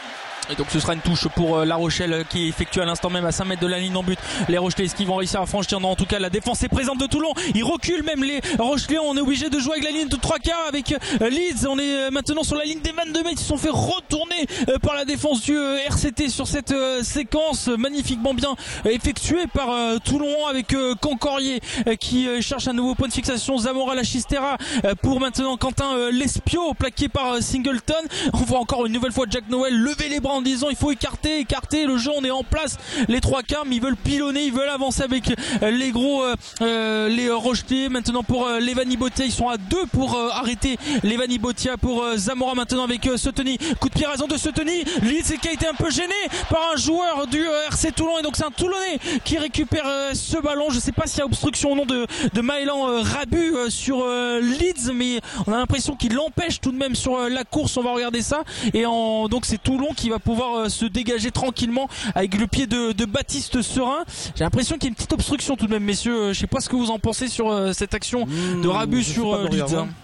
S17: Et donc ce sera une touche pour La Rochelle qui est effectuée à l'instant même à cinq mètres de la ligne en but. Les Rochelais, est-ce qu'ils vont réussir à franchir? Non, en tout cas la défense est présente de Toulon. Ils reculent même les Rochelais. On est obligé de jouer avec la ligne de trois quarts avec Leeds. On est maintenant sur la ligne des vingt-deux mètres. Ils se sont fait retourner par la défense du R C T sur cette séquence magnifiquement bien effectuée par Toulon avec Concorier qui cherche un nouveau point de fixation. Zamora Lachistera pour maintenant Quentin Lespio plaqué par Singleton. On voit encore une nouvelle fois Jack Noël lever les bras en disant il faut écarter, écarter le jeu, on est en place, les trois quarts, mais ils veulent pilonner, ils veulent avancer avec les gros euh, les Rochelais. Maintenant pour euh, Levani Botia, ils sont à deux pour euh, arrêter Levani Botia pour euh, Zamora maintenant avec euh, Soteni, coup de pied rasant de Soteni. Leeds qui a été un peu gêné par un joueur du euh, R C Toulon et donc c'est un Toulonnais qui récupère euh, ce ballon. Je sais pas s'il y a obstruction au nom de, de Maëlan euh, Rabu euh, sur euh, Leeds, mais on a l'impression qu'il l'empêche tout de même sur euh, la course. On va regarder ça et en, donc c'est Toulon qui va pouvoir euh, se dégager tranquillement avec le pied de, de Baptiste Serin. J'ai l'impression qu'il y a une petite obstruction tout de même, messieurs. Euh, je sais pas ce que vous en pensez sur euh, cette action mmh, de Rabu sur euh, Leeds. Hein.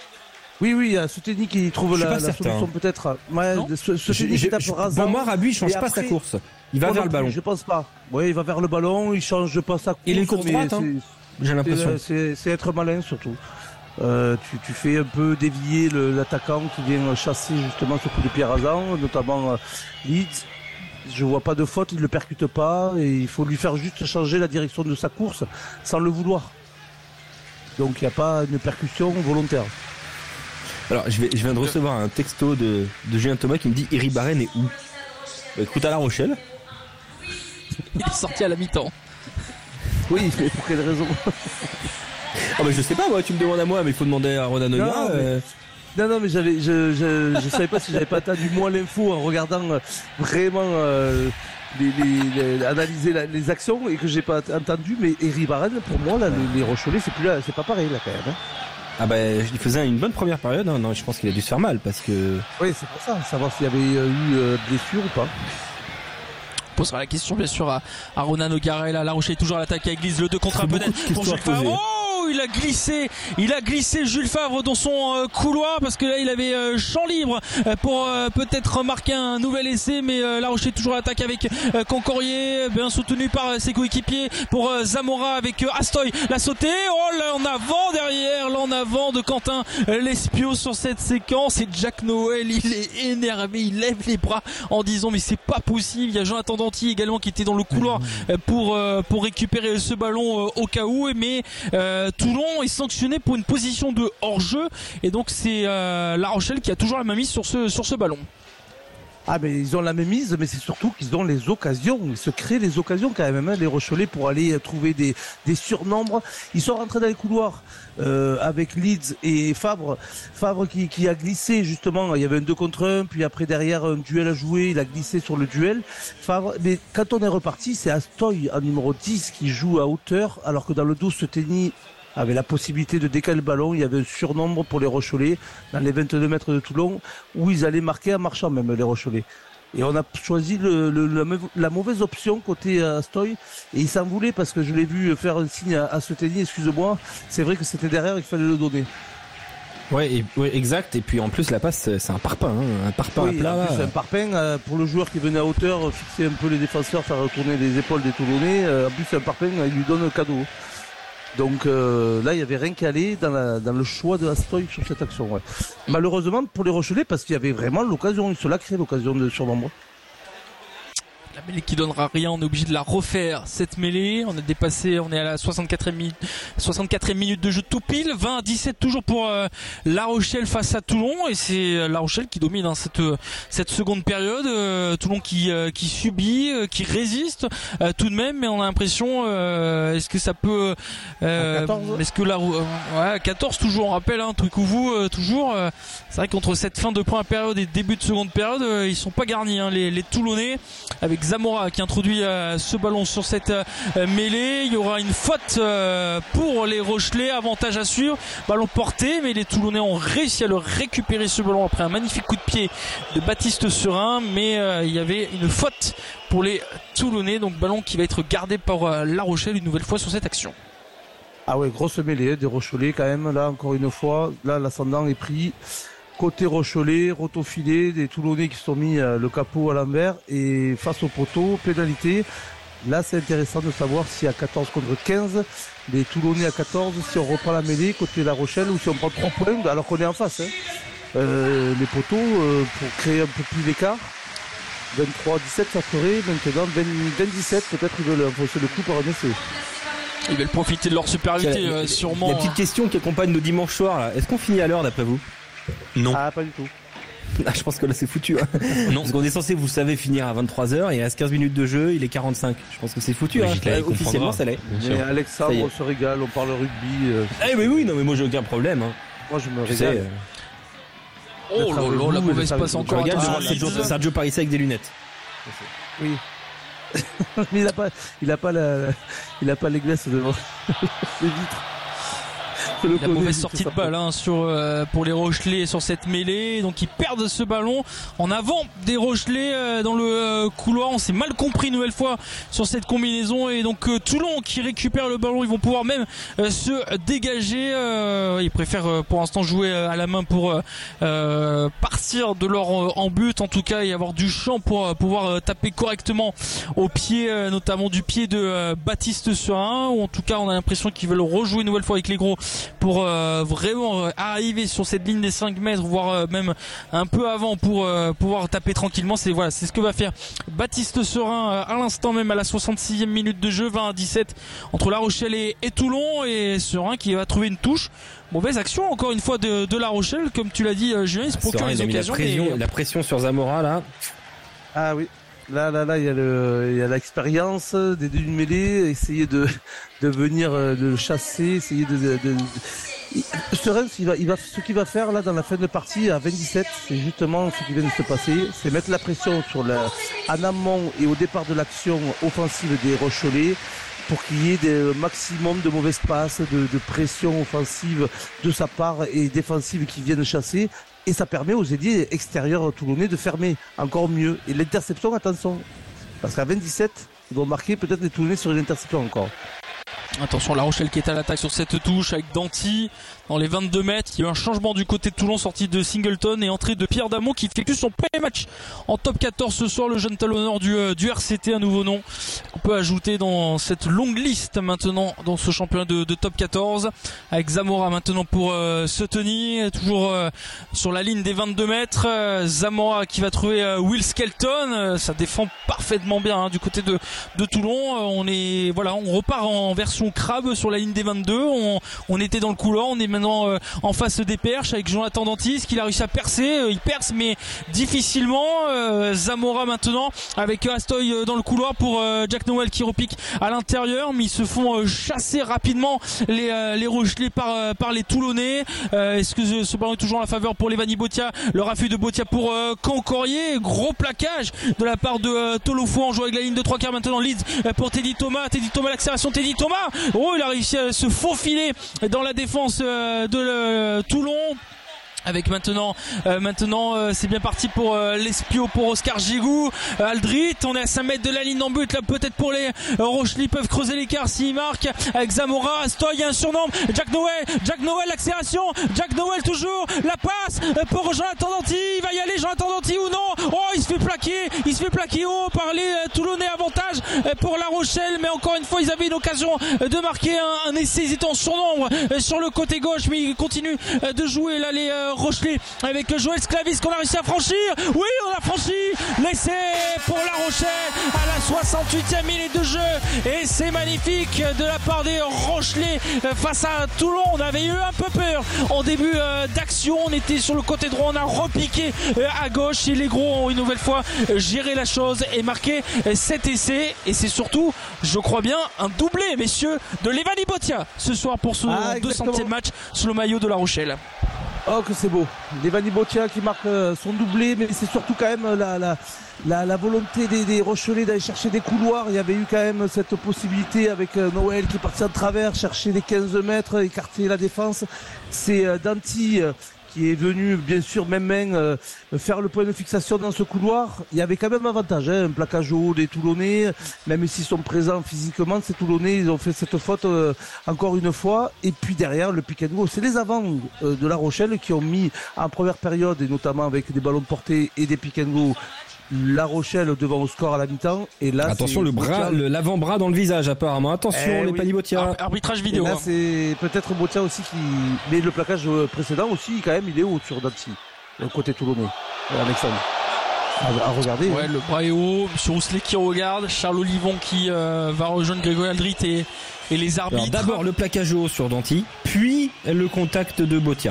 S6: Oui, oui, il y a Soteni qui trouve la, la solution peut-être. Ouais, Soteni qui tape rasant.
S3: Pour moi, Rabu, il change pas après, sa course. Il va vers le ballon.
S6: Je pense pas. Oui, il va vers le ballon, il change pas sa course.
S3: Il est course droite, hein. J'ai l'impression.
S6: C'est, c'est être malin surtout. Euh, tu, tu fais un peu dévier le, l'attaquant qui vient chasser justement ce coup de pied rasant, notamment euh, Leeds. Je vois pas de faute, il le percute pas et il faut lui faire juste changer la direction de sa course sans le vouloir. Donc il n'y a pas une percussion volontaire.
S3: Alors je, vais, je viens de recevoir un texto de, de Julien Thomas qui me dit Éric Barren est où? Bah, écoute, à La Rochelle.
S17: Il est sorti à la mi-temps.
S6: Oui, mais pour quelle raison?
S3: Ah bah je sais pas, moi tu me demandes à moi, mais il faut demander à Ronan Noya.
S6: Non,
S3: euh...
S6: non, non, mais j'avais, je, je, je savais pas si j'avais pas attendu moins l'info en regardant euh, vraiment euh, les, les, les, analyser la, les actions et que j'ai pas entendu. Mais Éric Barren, pour moi, là, les, les Rochelais, c'est plus là, c'est pas pareil là quand même. Hein.
S3: Ah bah il faisait une bonne première période. Hein. Non, je pense qu'il a dû se faire mal parce que.
S6: Oui, c'est pour ça, savoir s'il y avait eu euh, blessure ou pas.
S17: On posera la question bien sûr à, à Ronan O'Garella. La Rochelle est toujours à l'attaque avec Guise, le deux contre un peut-être pour Jules Favre. Oh, il a glissé, il a glissé Jules Favre dans son euh, couloir parce que là il avait euh, champ libre euh, pour euh, peut-être marquer un nouvel essai, mais euh, La Rochelle est toujours à l'attaque avec euh, Concorier, bien soutenu par euh, ses coéquipiers pour euh, Zamora avec euh, Astoy, la sautée, oh là en avant derrière, là en avant de Quentin euh, Lespio sur cette séquence et Jack Noël, il est énervé, il lève les bras en disant mais c'est pas possible. Il y a Jonathan Danty également qui était dans le couloir euh, pour euh, pour récupérer ce ballon euh, au cas où, mais euh, Toulon est sanctionné pour une position de hors-jeu et donc c'est euh, La Rochelle qui a toujours la main mise sur ce, sur ce ballon.
S6: Ah mais ils ont la même mise, mais c'est surtout qu'ils ont les occasions, ils se créent les occasions quand même, hein, les Rochelais pour aller trouver des, des surnombres. Ils sont rentrés dans les couloirs euh, avec Leeds et Fabre, Fabre qui, qui a glissé justement, il y avait un deux contre un, puis après derrière un duel à jouer, il a glissé sur le duel. Fabre, mais quand on est reparti, c'est Astoy en numéro dix qui joue à hauteur, alors que dans le dos Soteni avait la possibilité de décaler le ballon. Il y avait un surnombre pour les Rochelais dans les vingt-deux mètres de Toulon où ils allaient marquer en marchant même les Rochelais. Et on a choisi le, le, la, la mauvaise option côté Astoy et il s'en voulait parce que je l'ai vu faire un signe à, à Soteni, excuse-moi, c'est vrai que c'était derrière qu'il fallait le donner.
S3: Ouais, et, ouais, exact. Et puis en plus la passe, c'est un parpaing, hein, un parpaing
S6: oui,
S3: à plat.
S6: En plus,
S3: là.
S6: Un parpaing euh, pour le joueur qui venait à hauteur, fixer un peu les défenseurs, faire retourner les épaules des Toulonnais. Euh, en plus, un parpaing, il lui donne un cadeau. Donc euh, là, il n'y avait rien qu'à aller dans, la, dans le choix de Astoy sur cette action. Ouais. Malheureusement pour les Rochelais, parce qu'il y avait vraiment l'occasion, il se l'a créé l'occasion de surnombre.
S17: La mêlée qui donnera rien, on est obligé de la refaire cette mêlée. On a dépassé, on est à la soixante-quatrième minute, soixante-quatrième minute de jeu tout pile, vingt à dix-sept toujours pour euh, La Rochelle face à Toulon, et c'est La Rochelle qui domine hein, cette cette seconde période. Euh, Toulon qui euh, qui subit, euh, qui résiste euh, tout de même, mais on a l'impression euh, est-ce que ça peut euh, est-ce que la euh, ouais, quatorze toujours on rappelle hein, Trucouvou euh, toujours euh, c'est vrai qu'entre cette fin de première période et début de seconde période euh, ils sont pas garnis hein, les, les Toulonnais, avec Zamora qui introduit euh, ce ballon sur cette euh, mêlée. Il y aura une faute euh, pour les Rochelais, avantage à suivre, ballon porté, mais les Toulonnais ont réussi à le récupérer ce ballon après un magnifique coup de pied de Baptiste Serin, mais euh, il y avait une faute pour les Toulonnais, donc ballon qui va être gardé par euh, La Rochelle une nouvelle fois sur cette action.
S6: Ah ouais, grosse mêlée des Rochelais quand même, là encore une fois, là l'ascendant est pris. Côté Rochelais, roto-filé, des Toulonnais qui se sont mis euh, le capot à l'envers et face au poteau, pénalité. Là c'est intéressant de savoir si à quatorze contre quinze, les Toulonnais à quatorze, si on reprend la mêlée côté La Rochelle ou si on prend trois points alors qu'on est en face. Hein. Euh, les poteaux euh, pour créer un peu plus l'écart. vingt-trois dix-sept ça ferait maintenant vingt dix-sept, peut-être ils veulent enfoncer le coup par un essai.
S17: Ils veulent profiter de leur supériorité
S5: la,
S17: euh, sûrement.
S5: La petite question qui accompagne nos dimanches soirs là, est-ce qu'on finit à l'heure d'après vous?
S8: Non.
S6: Ah pas du tout.
S5: Ah, je pense que là c'est foutu. Hein.
S8: Non.
S5: Parce qu'on est censé, vous savez, finir à vingt-trois heures et il reste quinze minutes de jeu, il est quarante-cinq. Je pense que c'est foutu.
S8: Oui,
S5: Hein.
S8: là,
S5: Officiellement ça l'est.
S6: Mais Alexandre se régale, on parle rugby. Euh,
S5: eh mais oui, non mais moi j'ai aucun problème. Hein.
S6: Moi je me
S5: tu
S6: régale.
S5: Sais, euh...
S17: Oh là là, la mauvaise passe encore.
S5: Regarde,
S17: Ah,
S5: Sergio, Sergio Parisse avec des lunettes.
S6: Oui. Mais il a pas, il a pas la, il a pas les glaces devant les vitres.
S17: La mauvaise sortie de balle hein, sur, euh, pour les Rochelais sur cette mêlée, donc ils perdent ce ballon en avant des Rochelais euh, dans le euh, couloir. On s'est mal compris une nouvelle fois sur cette combinaison, et donc euh, Toulon qui récupère le ballon, ils vont pouvoir même euh, se dégager. Euh, ils préfèrent euh, pour l'instant jouer euh, à la main pour euh, partir de leur euh, en but en tout cas, et avoir du champ pour euh, pouvoir euh, taper correctement au pied, euh, notamment du pied de euh, Baptiste Serin, ou en tout cas on a l'impression qu'ils veulent rejouer une nouvelle fois avec les gros pour euh, vraiment euh, arriver sur cette ligne des cinq mètres, voire euh, même un peu avant pour euh, pouvoir taper tranquillement. C'est voilà, c'est ce que va faire Baptiste Serin euh, à l'instant même à la soixante-sixième minute de jeu, vingt à dix-sept entre La Rochelle et, et Toulon, et Serin qui va trouver une touche. Mauvaise action encore une fois de, de La Rochelle, comme tu l'as dit euh, Julien, il se procure les occasions.
S5: La pression,
S17: mais...
S5: la pression sur Zamora là.
S6: Ah oui. Là, là, là, il y a le, il y a l'expérience des deux mêlées, essayer de, de venir de le chasser, essayer de, de, de... Serein, il va, il va, ce qu'il va faire là dans la fin de partie à vingt dix-sept, c'est justement ce qui vient de se passer, c'est mettre la pression sur la, en amont et au départ de l'action offensive des Rochelais, pour qu'il y ait des maximum de mauvaises passes, de, de pression offensive de sa part et défensive qui viennent chasser. Et ça permet aux ailiers extérieurs toulonnais de fermer encore mieux. Et l'interception, attention, parce qu'à vingt dix-sept, ils vont marquer peut-être les Toulonnais sur une interception encore.
S17: Attention, La Rochelle qui est à l'attaque sur cette touche avec Danty dans les vingt-deux mètres. Il y a eu un changement du côté de Toulon, sortie de Singleton et entrée de Pierre Damon qui effectue son premier match en top quatorze ce soir, le jeune talonneur du, euh, du R C T, un nouveau nom qu'on peut ajouter dans cette longue liste maintenant dans ce championnat de, de top quatorze, avec Zamora maintenant pour euh, se tenir toujours euh, sur la ligne des vingt-deux mètres. euh, Zamora qui va trouver euh, Will Skelton, euh, ça défend parfaitement bien hein, du côté de, de Toulon. euh, on est voilà, on repart en version crabe sur la ligne des vingt-deux, on, on était dans le couloir, on est maintenant euh, en face des perches avec Jonathan Dantis qui a réussi à percer, euh, il perce mais difficilement. euh, Zamora maintenant avec Astoy euh, dans le couloir pour euh, Jack Noël qui repique à l'intérieur, mais ils se font euh, chasser rapidement les, euh, les Rochelais par, euh, par les Toulonnais. euh, est-ce que ce, ce ballon est toujours en la faveur pour Levani Botia, le raffut de Botia pour euh, Cancorier, gros plaquage de la part de euh, Tolofo en jouant avec la ligne de trois quarts maintenant. Leeds euh, pour Teddy Thomas, Teddy Thomas, l'accélération Teddy Thomas, oh il a réussi à se faufiler dans la défense euh, de euh, Toulon. Avec maintenant, euh, maintenant euh, c'est bien parti pour euh, l'Espio, pour Oscar Gigou, euh, Aldrit, on est à cinq mètres de la ligne d'en but là, peut-être pour les euh, Rochelais, ils peuvent creuser l'écart s'ils marquent avec Zamora. Astoy, il y a un surnombre, Jack Noël, Jack Noël, l'accélération, Jack Noël toujours, la passe euh, pour Jonathan Danty, il va y aller Jonathan Danty ou non? Oh, il se fait plaquer, il se fait plaquer haut par les euh, Toulonnais, avantage euh, pour La Rochelle, mais encore une fois ils avaient une occasion euh, de marquer un, un essai, ils étaient en surnombre euh, sur le côté gauche, mais ils continuent euh, de jouer là les euh, Rochelais avec Joël Sclavis qu'on a réussi à franchir. Oui, on a franchi. L'essai pour La Rochelle à la soixante-huitième minute de jeu. Et c'est magnifique de la part des Rochelais face à Toulon. On avait eu un peu peur en début d'action. On était sur le côté droit, on a repiqué à gauche et les gros ont une nouvelle fois géré la chose et marqué cet essai. Et c'est surtout, je crois bien, un doublé, messieurs, de Levani Botia ce soir pour son
S6: ah,
S17: deux centième match sous le maillot de La Rochelle.
S6: Oh que c'est beau, Levani Botia qui marque son doublé, mais c'est surtout quand même la, la, la, la volonté des, des Rochelais d'aller chercher des couloirs. Il y avait eu quand même cette possibilité avec Noël qui est parti en travers, chercher les quinze mètres, écarter la défense. C'est Danti qui est venu bien sûr même main euh, faire le point de fixation dans ce couloir. Il y avait quand même un avantage, hein, un plaquage haut des Toulonnais, même s'ils sont présents physiquement, ces Toulonnais, ils ont fait cette faute euh, encore une fois. Et puis derrière le pick and go, c'est les avants euh, de La Rochelle qui ont mis en première période, et notamment avec des ballons de portée et des pick and go, La Rochelle devant au score à la mi-temps. Et là,
S3: attention, le bras, le, l'avant-bras dans le visage apparemment. Attention, eh les oui. Panibotia.
S17: Arbitrage vidéo.
S6: Et là,
S17: hein.
S6: c'est peut-être Botia aussi qui, mais le plaquage précédent aussi, quand même, il est haut sur Danti, le côté toulonnais. Alexandre. À, à regarder.
S17: Ouais,
S6: hein.
S17: le bras est haut. Monsieur Rousselet qui regarde. Charles Olivon qui euh, va rejoindre Grégory Aldrit et, et les arbitres.
S3: Alors, d'abord le plaquage haut sur Danti, puis le contact de Botia.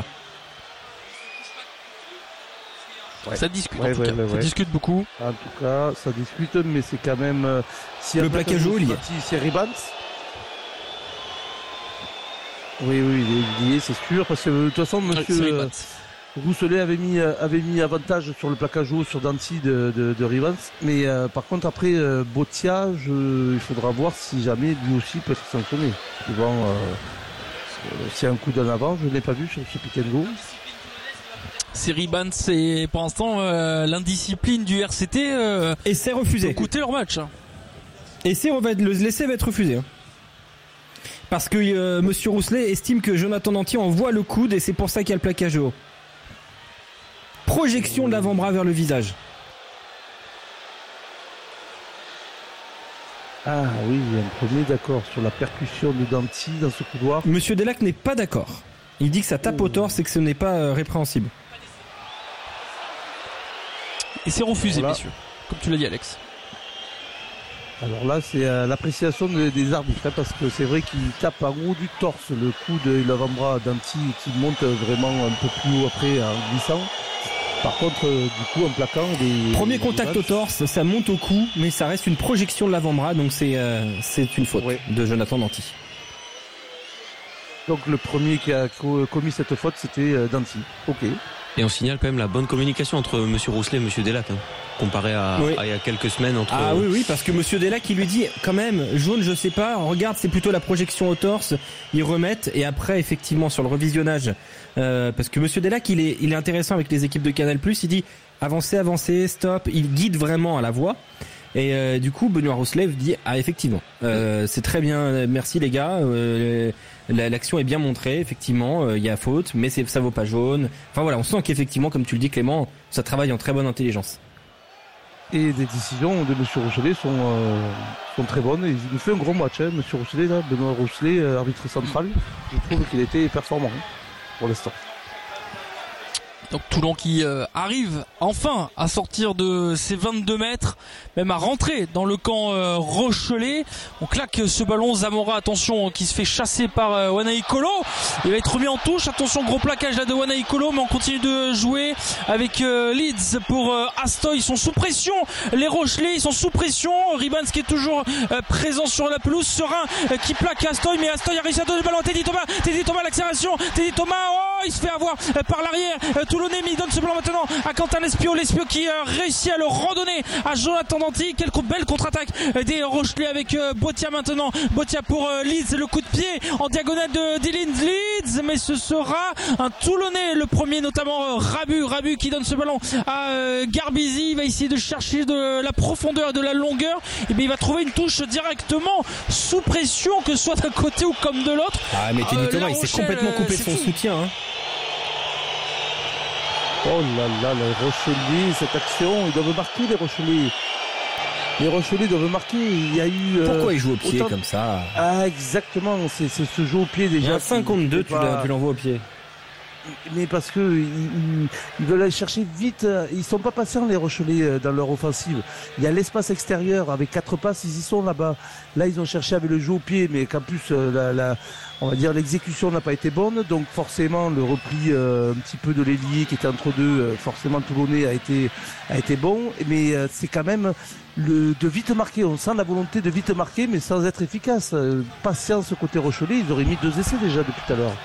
S17: Ouais. Ça discute,
S6: ouais,
S17: en tout
S6: ouais,
S17: cas.
S6: ouais,
S17: ça
S6: ouais.
S17: discute beaucoup.
S6: En tout cas, ça discute, mais c'est quand même. Euh, si
S3: le plaquage haut, il y est.
S6: C'est Ribans. Oui, oui, il est lié, c'est sûr, parce que de toute façon, monsieur euh, Rousselet avait mis, euh, avait mis avantage sur le plaquage haut sur Danti de, de, de Ribans. Mais euh, par contre, après, euh, Botia, je, il faudra voir si jamais lui aussi peut être sanctionné. Bon, euh, euh, c'est un coup d'un avant, je ne l'ai pas vu sur ce pick and go.
S17: C'est Ribans, c'est pour l'instant euh, l'indiscipline du R C T. Euh,
S3: et c'est refusé.
S17: Coûter leur match.
S3: Et c'est on va être, le l'essai va être refusé. Hein. Parce que euh, Monsieur Rousselet estime que Jonathan Danti envoie le coude et c'est pour ça qu'il y a le plaquage haut. Projection de l'avant-bras vers le visage.
S6: Ah oui, il y a un premier d'accord sur la percussion de Danti dans ce couloir.
S3: Monsieur Delac n'est pas d'accord. Il dit que ça tape au torse et que ce n'est pas euh, répréhensible.
S17: Et c'est refusé,
S6: voilà.
S17: Messieurs, comme tu l'as dit, Alex.
S6: Alors là, c'est euh, l'appréciation de, des arbitres, hein, parce que c'est vrai qu'il tape en haut du torse le coup de l'avant-bras Danti qui monte vraiment un peu plus haut après en glissant. Par contre, euh, du coup, en plaquant des...
S3: Premier contact des au torse, ça monte au cou, mais ça reste une projection de l'avant-bras, donc c'est, euh, c'est une faute ouais. de Jonathan Danti.
S6: Donc le premier qui a commis cette faute, c'était euh, Danti. Ok.
S8: Et on signale quand même la bonne communication entre Monsieur Rousselet et Monsieur Delac, hein, comparé à,
S3: oui.
S8: à il y a quelques semaines entre.
S3: Ah oui oui, parce que Monsieur Delac il lui dit quand même jaune, je sais pas, regarde c'est plutôt la projection au torse. Ils remettent et après effectivement sur le revisionnage, euh, parce que Monsieur Delac il est il est intéressant avec les équipes de Canal+. Il dit avancez avancez stop, il guide vraiment à la voix. Et euh, du coup Benoît Rousselet dit ah effectivement euh, c'est très bien, merci les gars. Euh, L'action est bien montrée, effectivement, il y a faute, mais c'est, ça vaut pas jaune. Enfin voilà, on sent qu'effectivement, comme tu le dis Clément, ça travaille en très bonne intelligence.
S6: Et les décisions de Monsieur Rousselet sont, euh, sont très bonnes. Il nous fait un gros match, hein, Monsieur Rousselet, là, Benoît Rousselet, arbitre central. Je trouve qu'il était performant hein, pour l'instant.
S17: Donc Toulon qui euh, arrive enfin à sortir de ses vingt-deux mètres, même à rentrer dans le camp euh, rochelais. On claque ce ballon, Zamora, attention, qui se fait chasser par euh, Wanaikolo. Il va être remis en touche, attention, gros plaquage là de Wanaikolo, mais on continue de jouer avec euh, Leeds pour euh, Astoy. Ils sont sous pression, les Rochelais, ils sont sous pression. Ribans qui est toujours euh, présent sur la pelouse, Serein euh, qui plaque Astoy, mais Astoy a réussi à donner le ballon à Teddy Thomas. Teddy Thomas, l'accélération, Teddy Thomas, oh, il se fait avoir euh, par l'arrière. Euh, Toulonnais, mais il donne ce ballon maintenant à Quentin Lespio, Lespio qui euh, réussit à le redonner à Jonathan Danti. Quelle belle contre-attaque euh, des Rochelais avec euh, Botia maintenant, Botia pour euh, Leeds, le coup de pied en diagonale de Dylan Leeds, mais ce sera un Toulonnais, le premier notamment euh, Rabu, Rabu qui donne ce ballon à euh, Garbizi. Il va essayer de chercher de la profondeur et de la longueur, et bien il va trouver une touche directement sous pression, que ce soit d'un côté ou comme de l'autre.
S3: Ah mais Teddy
S17: euh,
S3: Thomas il s'est complètement coupé de son fou. soutien hein.
S6: Oh là là, les Rochelais, cette action, ils doivent marquer les Rochelais. Les Rochelais doivent marquer, il y a eu...
S3: Pourquoi
S6: euh,
S3: ils jouent au pied
S6: autant...
S3: comme ça?
S6: Ah exactement, c'est, c'est ce jeu au pied déjà.
S3: Il y a cinq contre deux, tu, pas... tu l'envoies au pied.
S6: mais parce que ils, ils veulent aller chercher vite. Ils sont pas patients les Rochelais dans leur offensive. Il y a l'espace extérieur avec quatre passes, ils y sont là-bas. Là, ils ont cherché avec le jeu au pied, mais qu'en plus la, la on va dire l'exécution n'a pas été bonne, donc forcément le repli euh, un petit peu de l'ailier qui était entre deux, euh, forcément Toulonnais a été a été bon, mais euh, c'est quand même le de vite marquer. On sent la volonté de vite marquer, mais sans être efficace. Euh, patience côté Rochelais, ils auraient mis deux essais déjà depuis tout à l'heure.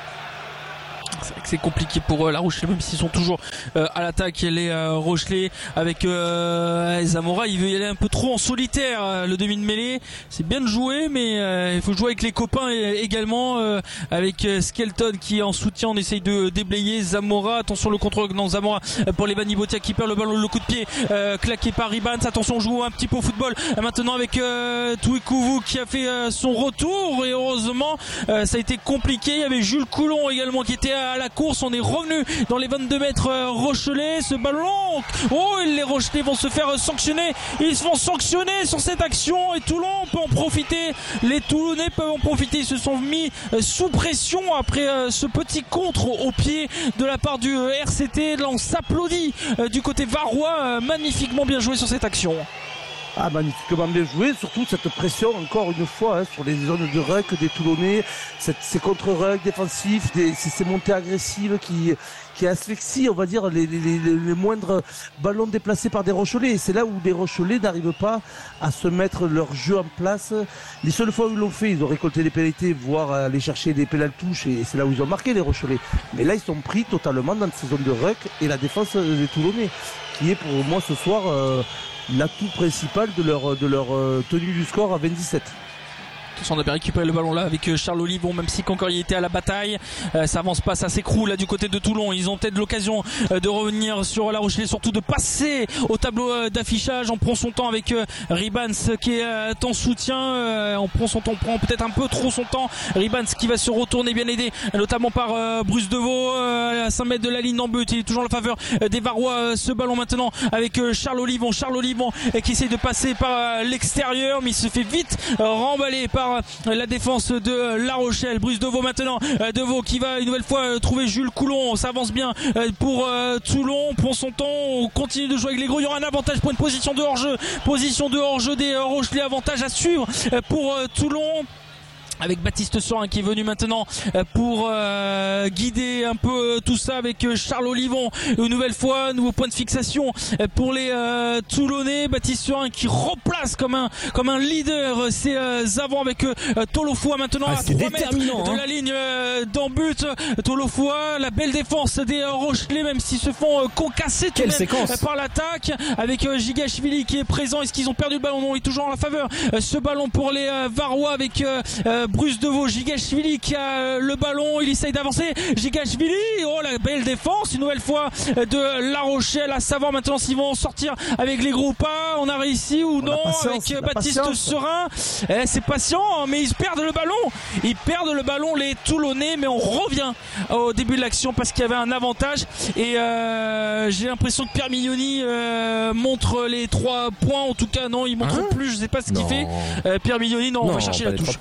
S17: C'est vrai que c'est compliqué pour euh, la Rochelle, même s'ils sont toujours euh, à l'attaque. Les euh, Rochelais avec euh, Zamora, il veut y aller un peu trop en solitaire. Euh, le demi de mêlée, c'est bien de jouer, mais euh, il faut jouer avec les copains et, également euh, avec euh, Skelton qui est en soutien. On essaye de déblayer Zamora. Attention le contrôle dans Zamora pour les Bani Botia qui perd le ballon, le coup de pied euh, claqué par Ribans. Attention, on joue un petit peu au football euh, maintenant avec euh, Touikouvou qui a fait euh, son retour et heureusement euh, ça a été compliqué. Il y avait Jules Coulon également qui était à la course. On est revenu dans les vingt-deux mètres euh, Rochelais. Ce ballon, oh, les Rochelais vont se faire sanctionner. Ils se font sanctionner sur cette action et Toulon peut en profiter. Les Toulonnais peuvent en profiter. Ils se sont mis euh, sous pression après euh, ce petit contre au pied de la part du euh, R C T. Là, on s'applaudit euh, du côté varois. Euh, magnifiquement bien joué sur cette action.
S6: Ah, magnifiquement bien joué, surtout cette pression encore une fois hein, sur les zones de ruck des Toulonnais, cette, ces contre-ruck défensifs, des, ces, ces montées agressives qui, qui asphyxient, on va dire, les, les, les, les moindres ballons déplacés par des Rochelais. Et c'est là où les Rochelais n'arrivent pas à se mettre leur jeu en place. Les seules fois où ils l'ont fait, ils ont récolté des pénalités, voire aller chercher des pénales touches, et c'est là où ils ont marqué les Rochelais. Mais là, ils sont pris totalement dans ces zones de ruck et la défense des Toulonnais, qui est pour moi ce soir... Euh, l'atout principal de leur, de leur euh, tenue du score à vingt-dix-sept.
S17: On a bien récupéré le ballon là avec Charles Olivon, même si Concorier était à la bataille. Euh, ça avance pas, ça s'écroule là du côté de Toulon. Ils ont peut-être l'occasion euh, de revenir sur La Rochelle, surtout de passer au tableau euh, d'affichage. On prend son temps avec euh, Ribans qui est euh, en soutien. Euh, on prend son temps, on prend peut-être un peu trop son temps. Ribans qui va se retourner, bien aidé notamment par euh, Bruce Deveau euh, à cinq mètres de la ligne d'en but. Il est toujours en la faveur euh, des Varois. Euh, ce ballon maintenant avec euh, Charles Olivon. Charles Olivon euh, qui essaye de passer par euh, l'extérieur, mais il se fait vite euh, remballer par la défense de La Rochelle. Bruce Deveau maintenant, Deveau qui va une nouvelle fois trouver Jules Coulon. Ça avance bien pour Toulon, prend son temps, on continue de jouer avec les gros. Il y aura un avantage pour une position de hors-jeu, position de hors-jeu des Rochelais, avantage à suivre pour Toulon, avec Baptiste Sorin qui est venu maintenant pour euh, guider un peu tout ça avec Charles Olivon. Une nouvelle fois, nouveau point de fixation pour les euh, Toulonnais. Baptiste Sorin qui replace comme un comme un leader ses euh, avants avec euh, Tolofoua maintenant ah, à trois mètres de hein. la ligne euh, d'en but. Tolofoua, la belle défense des euh, Rochelais, même s'ils se font euh, concasser tout de même euh, par l'attaque avec euh, Gigashvili qui est présent. Est-ce qu'ils ont perdu le ballon? Non, il est toujours en la faveur. Euh, ce ballon pour les euh, Varois avec euh, euh, Bruce Deveau, Gigashvili qui a le ballon, il essaye d'avancer. Gigashvili, oh la belle défense, une nouvelle fois de La Rochelle, à savoir maintenant s'ils vont sortir avec les gros pas. On a réussi ou non avec Baptiste Serin. Eh, c'est patient, mais ils perdent le ballon. Ils perdent le ballon les Toulonnais, mais on revient au début de l'action parce qu'il y avait un avantage. Et euh, j'ai l'impression que Pierre Mignoni euh, montre les trois points. En tout cas, non, il montre hein plus. Je sais pas ce qu'il fait. Euh, Pierre Mignoni, non, non, on va chercher la touche.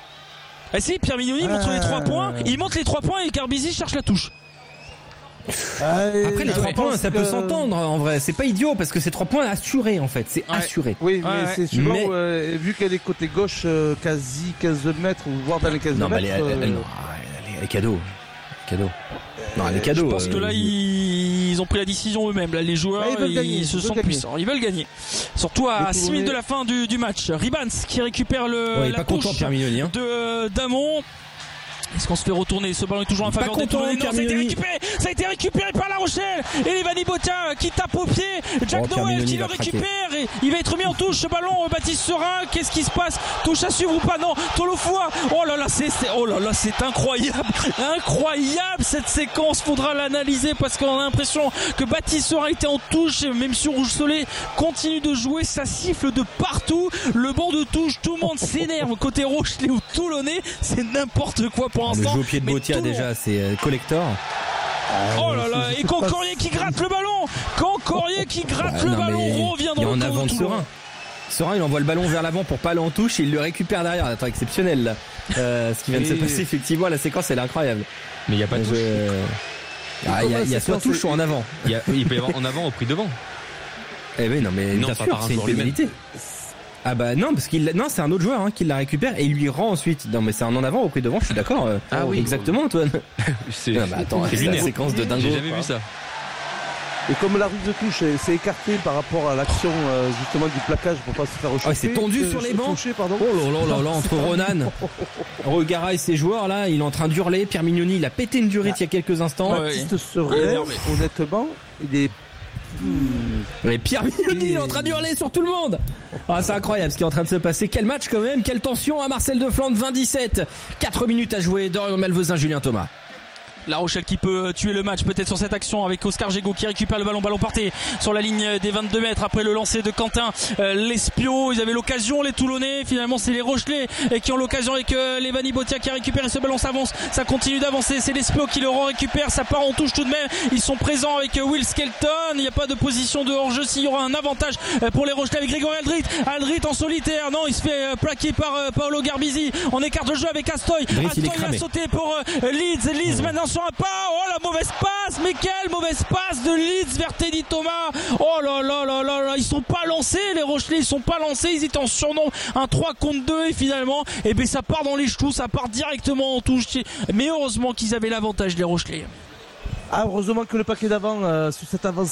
S17: Ah si, Pierre Mignoni montre euh... les trois points, il montre les trois points et Carbizi cherche la touche.
S5: Euh, Après les trois points, ça que... peut s'entendre en vrai. C'est pas idiot parce que c'est trois points assurés en fait. C'est ouais. assuré.
S6: Oui, mais
S5: ouais.
S6: c'est souvent mais... euh, vu qu'elle est côté gauche, euh, quasi quinze mètres ou voire dans les quinze
S5: non,
S6: mètres.
S5: Non, mais elle, elle, elle, non. elle, elle est cadeau. Cadeau. Non, elle est cadeau.
S17: Je pense euh... que là ils... ils ont pris la décision eux-mêmes. Là, les joueurs, ah, ils, ils, gagner, ils se ils sentent puissants. Ils veulent gagner. Surtout à six minutes de la fin du, du match. Ribans qui récupère le
S5: ouais,
S17: la
S5: touche content, hein.
S17: de Damon. Est-ce qu'on se fait retourner? Ce ballon est toujours en faveur des Toulonnais. Non, ça a été récupéré. Ça a été récupéré par La Rochelle. Et les Vani Botia qui tape au pied. Jack oh, Noël qui le récupère. Et il va être mis en touche. Ce ballon, Baptiste Serin. Qu'est-ce qui se passe? Touche à suivre ou pas? Non. Tolofoua. Oh là là, c'est, c'est, oh là là, c'est incroyable. Incroyable cette séquence. Faudra l'analyser parce qu'on a l'impression que Baptiste Serin était en touche. Même si Rouge Soleil continue de jouer, ça siffle de partout. Le banc de touche, tout le monde s'énerve. Côté Rochelais ou Toulonnais, c'est n'importe quoi pour
S5: le jeu au pied de Botia déjà c'est euh, collector.
S17: Oh là là, et Concorier qui gratte le ballon. Concorier qui gratte
S5: bah,
S17: le
S5: non,
S17: ballon revient dans le
S5: camp de Toulon.
S3: Serein, il envoie le ballon vers l'avant pour pas aller en touche et il le récupère derrière. Attends, exceptionnel là. Euh, ce qui vient de se passer, effectivement, la séquence elle est incroyable.
S7: Mais il y a pas de touche.
S3: Je... Ah, il y a, y a soit touche, soit en avant.
S7: Il, y a, il peut y avoir en avant au prix devant.
S3: Eh oui, non, mais
S7: non,
S3: bien
S7: pas
S3: sûr,
S7: par un
S3: c'est une
S7: joueur lui-même.
S3: pénalité. Ah bah non, parce qu'il non, c'est un autre joueur hein, qui la récupère et il lui rend ensuite. Non, mais c'est un en avant au prix devant. Je suis d'accord. Euh,
S7: ah oui,
S3: exactement, Antoine.
S7: C'est,
S3: non, bah attends, c'est une séquence de dingo.
S7: J'ai jamais vu ça.
S6: Et comme la ruse de touche s'est écartée par rapport à l'action euh, justement du plaquage pour pas se faire rechauffer.
S3: Oh, c'est tendu euh, sur les bancs.
S6: Toucher, pardon.
S3: Oh là là là là, entre Ronan, Regara et ses joueurs là, il est en train d'hurler. Pierre Mignoni, il a pété une durite il y a quelques instants.
S6: Baptiste se relève, honnêtement, il est.
S3: Mais Pierre Mignoni, il est en train d'hurler sur tout le monde. Ah, c'est incroyable ce qui est en train de se passer. Quel match quand même, quelle tension à Marcel de Flandre, vingt dix-sept. quatre minutes à jouer. Dorian Malvezin, Julien Thomas.
S17: La Rochelle qui peut tuer le match peut-être sur cette action avec Oscar Gégaud qui récupère le ballon, ballon porté sur la ligne des vingt-deux mètres après le lancer de Quentin euh, Lespio. Ils avaient l'occasion, les Toulonnais, finalement c'est les Rochelais qui ont l'occasion avec euh, Levani Botia qui a récupéré ce ballon, ça avance, ça continue d'avancer, c'est Lespio qui le récupère, ça part en touche tout de même, ils sont présents avec euh, Will Skelton, il n'y a pas de position de hors-jeu, s'il y aura un avantage euh, pour les Rochelais avec Grégory Aldrit, Aldrit en solitaire, non il se fait euh, plaquer par euh, Paolo Garbisi, en écart de jeu avec Astoy, Astoy a sauté pour euh, Leeds, Leeds maintenant sur un pas, oh la mauvaise passe, mais quelle mauvaise passe de Leeds vers Teddy Thomas, oh là là là là là, ils sont pas lancés les Rochelais, ils sont pas lancés, ils étaient en surnombre, un trois contre deux et finalement, et ben ça part dans les cheveux, ça part directement en touche, mais heureusement qu'ils avaient l'avantage les Rochelais.
S6: Ah, heureusement que le paquet d'avant, euh, sur cette avance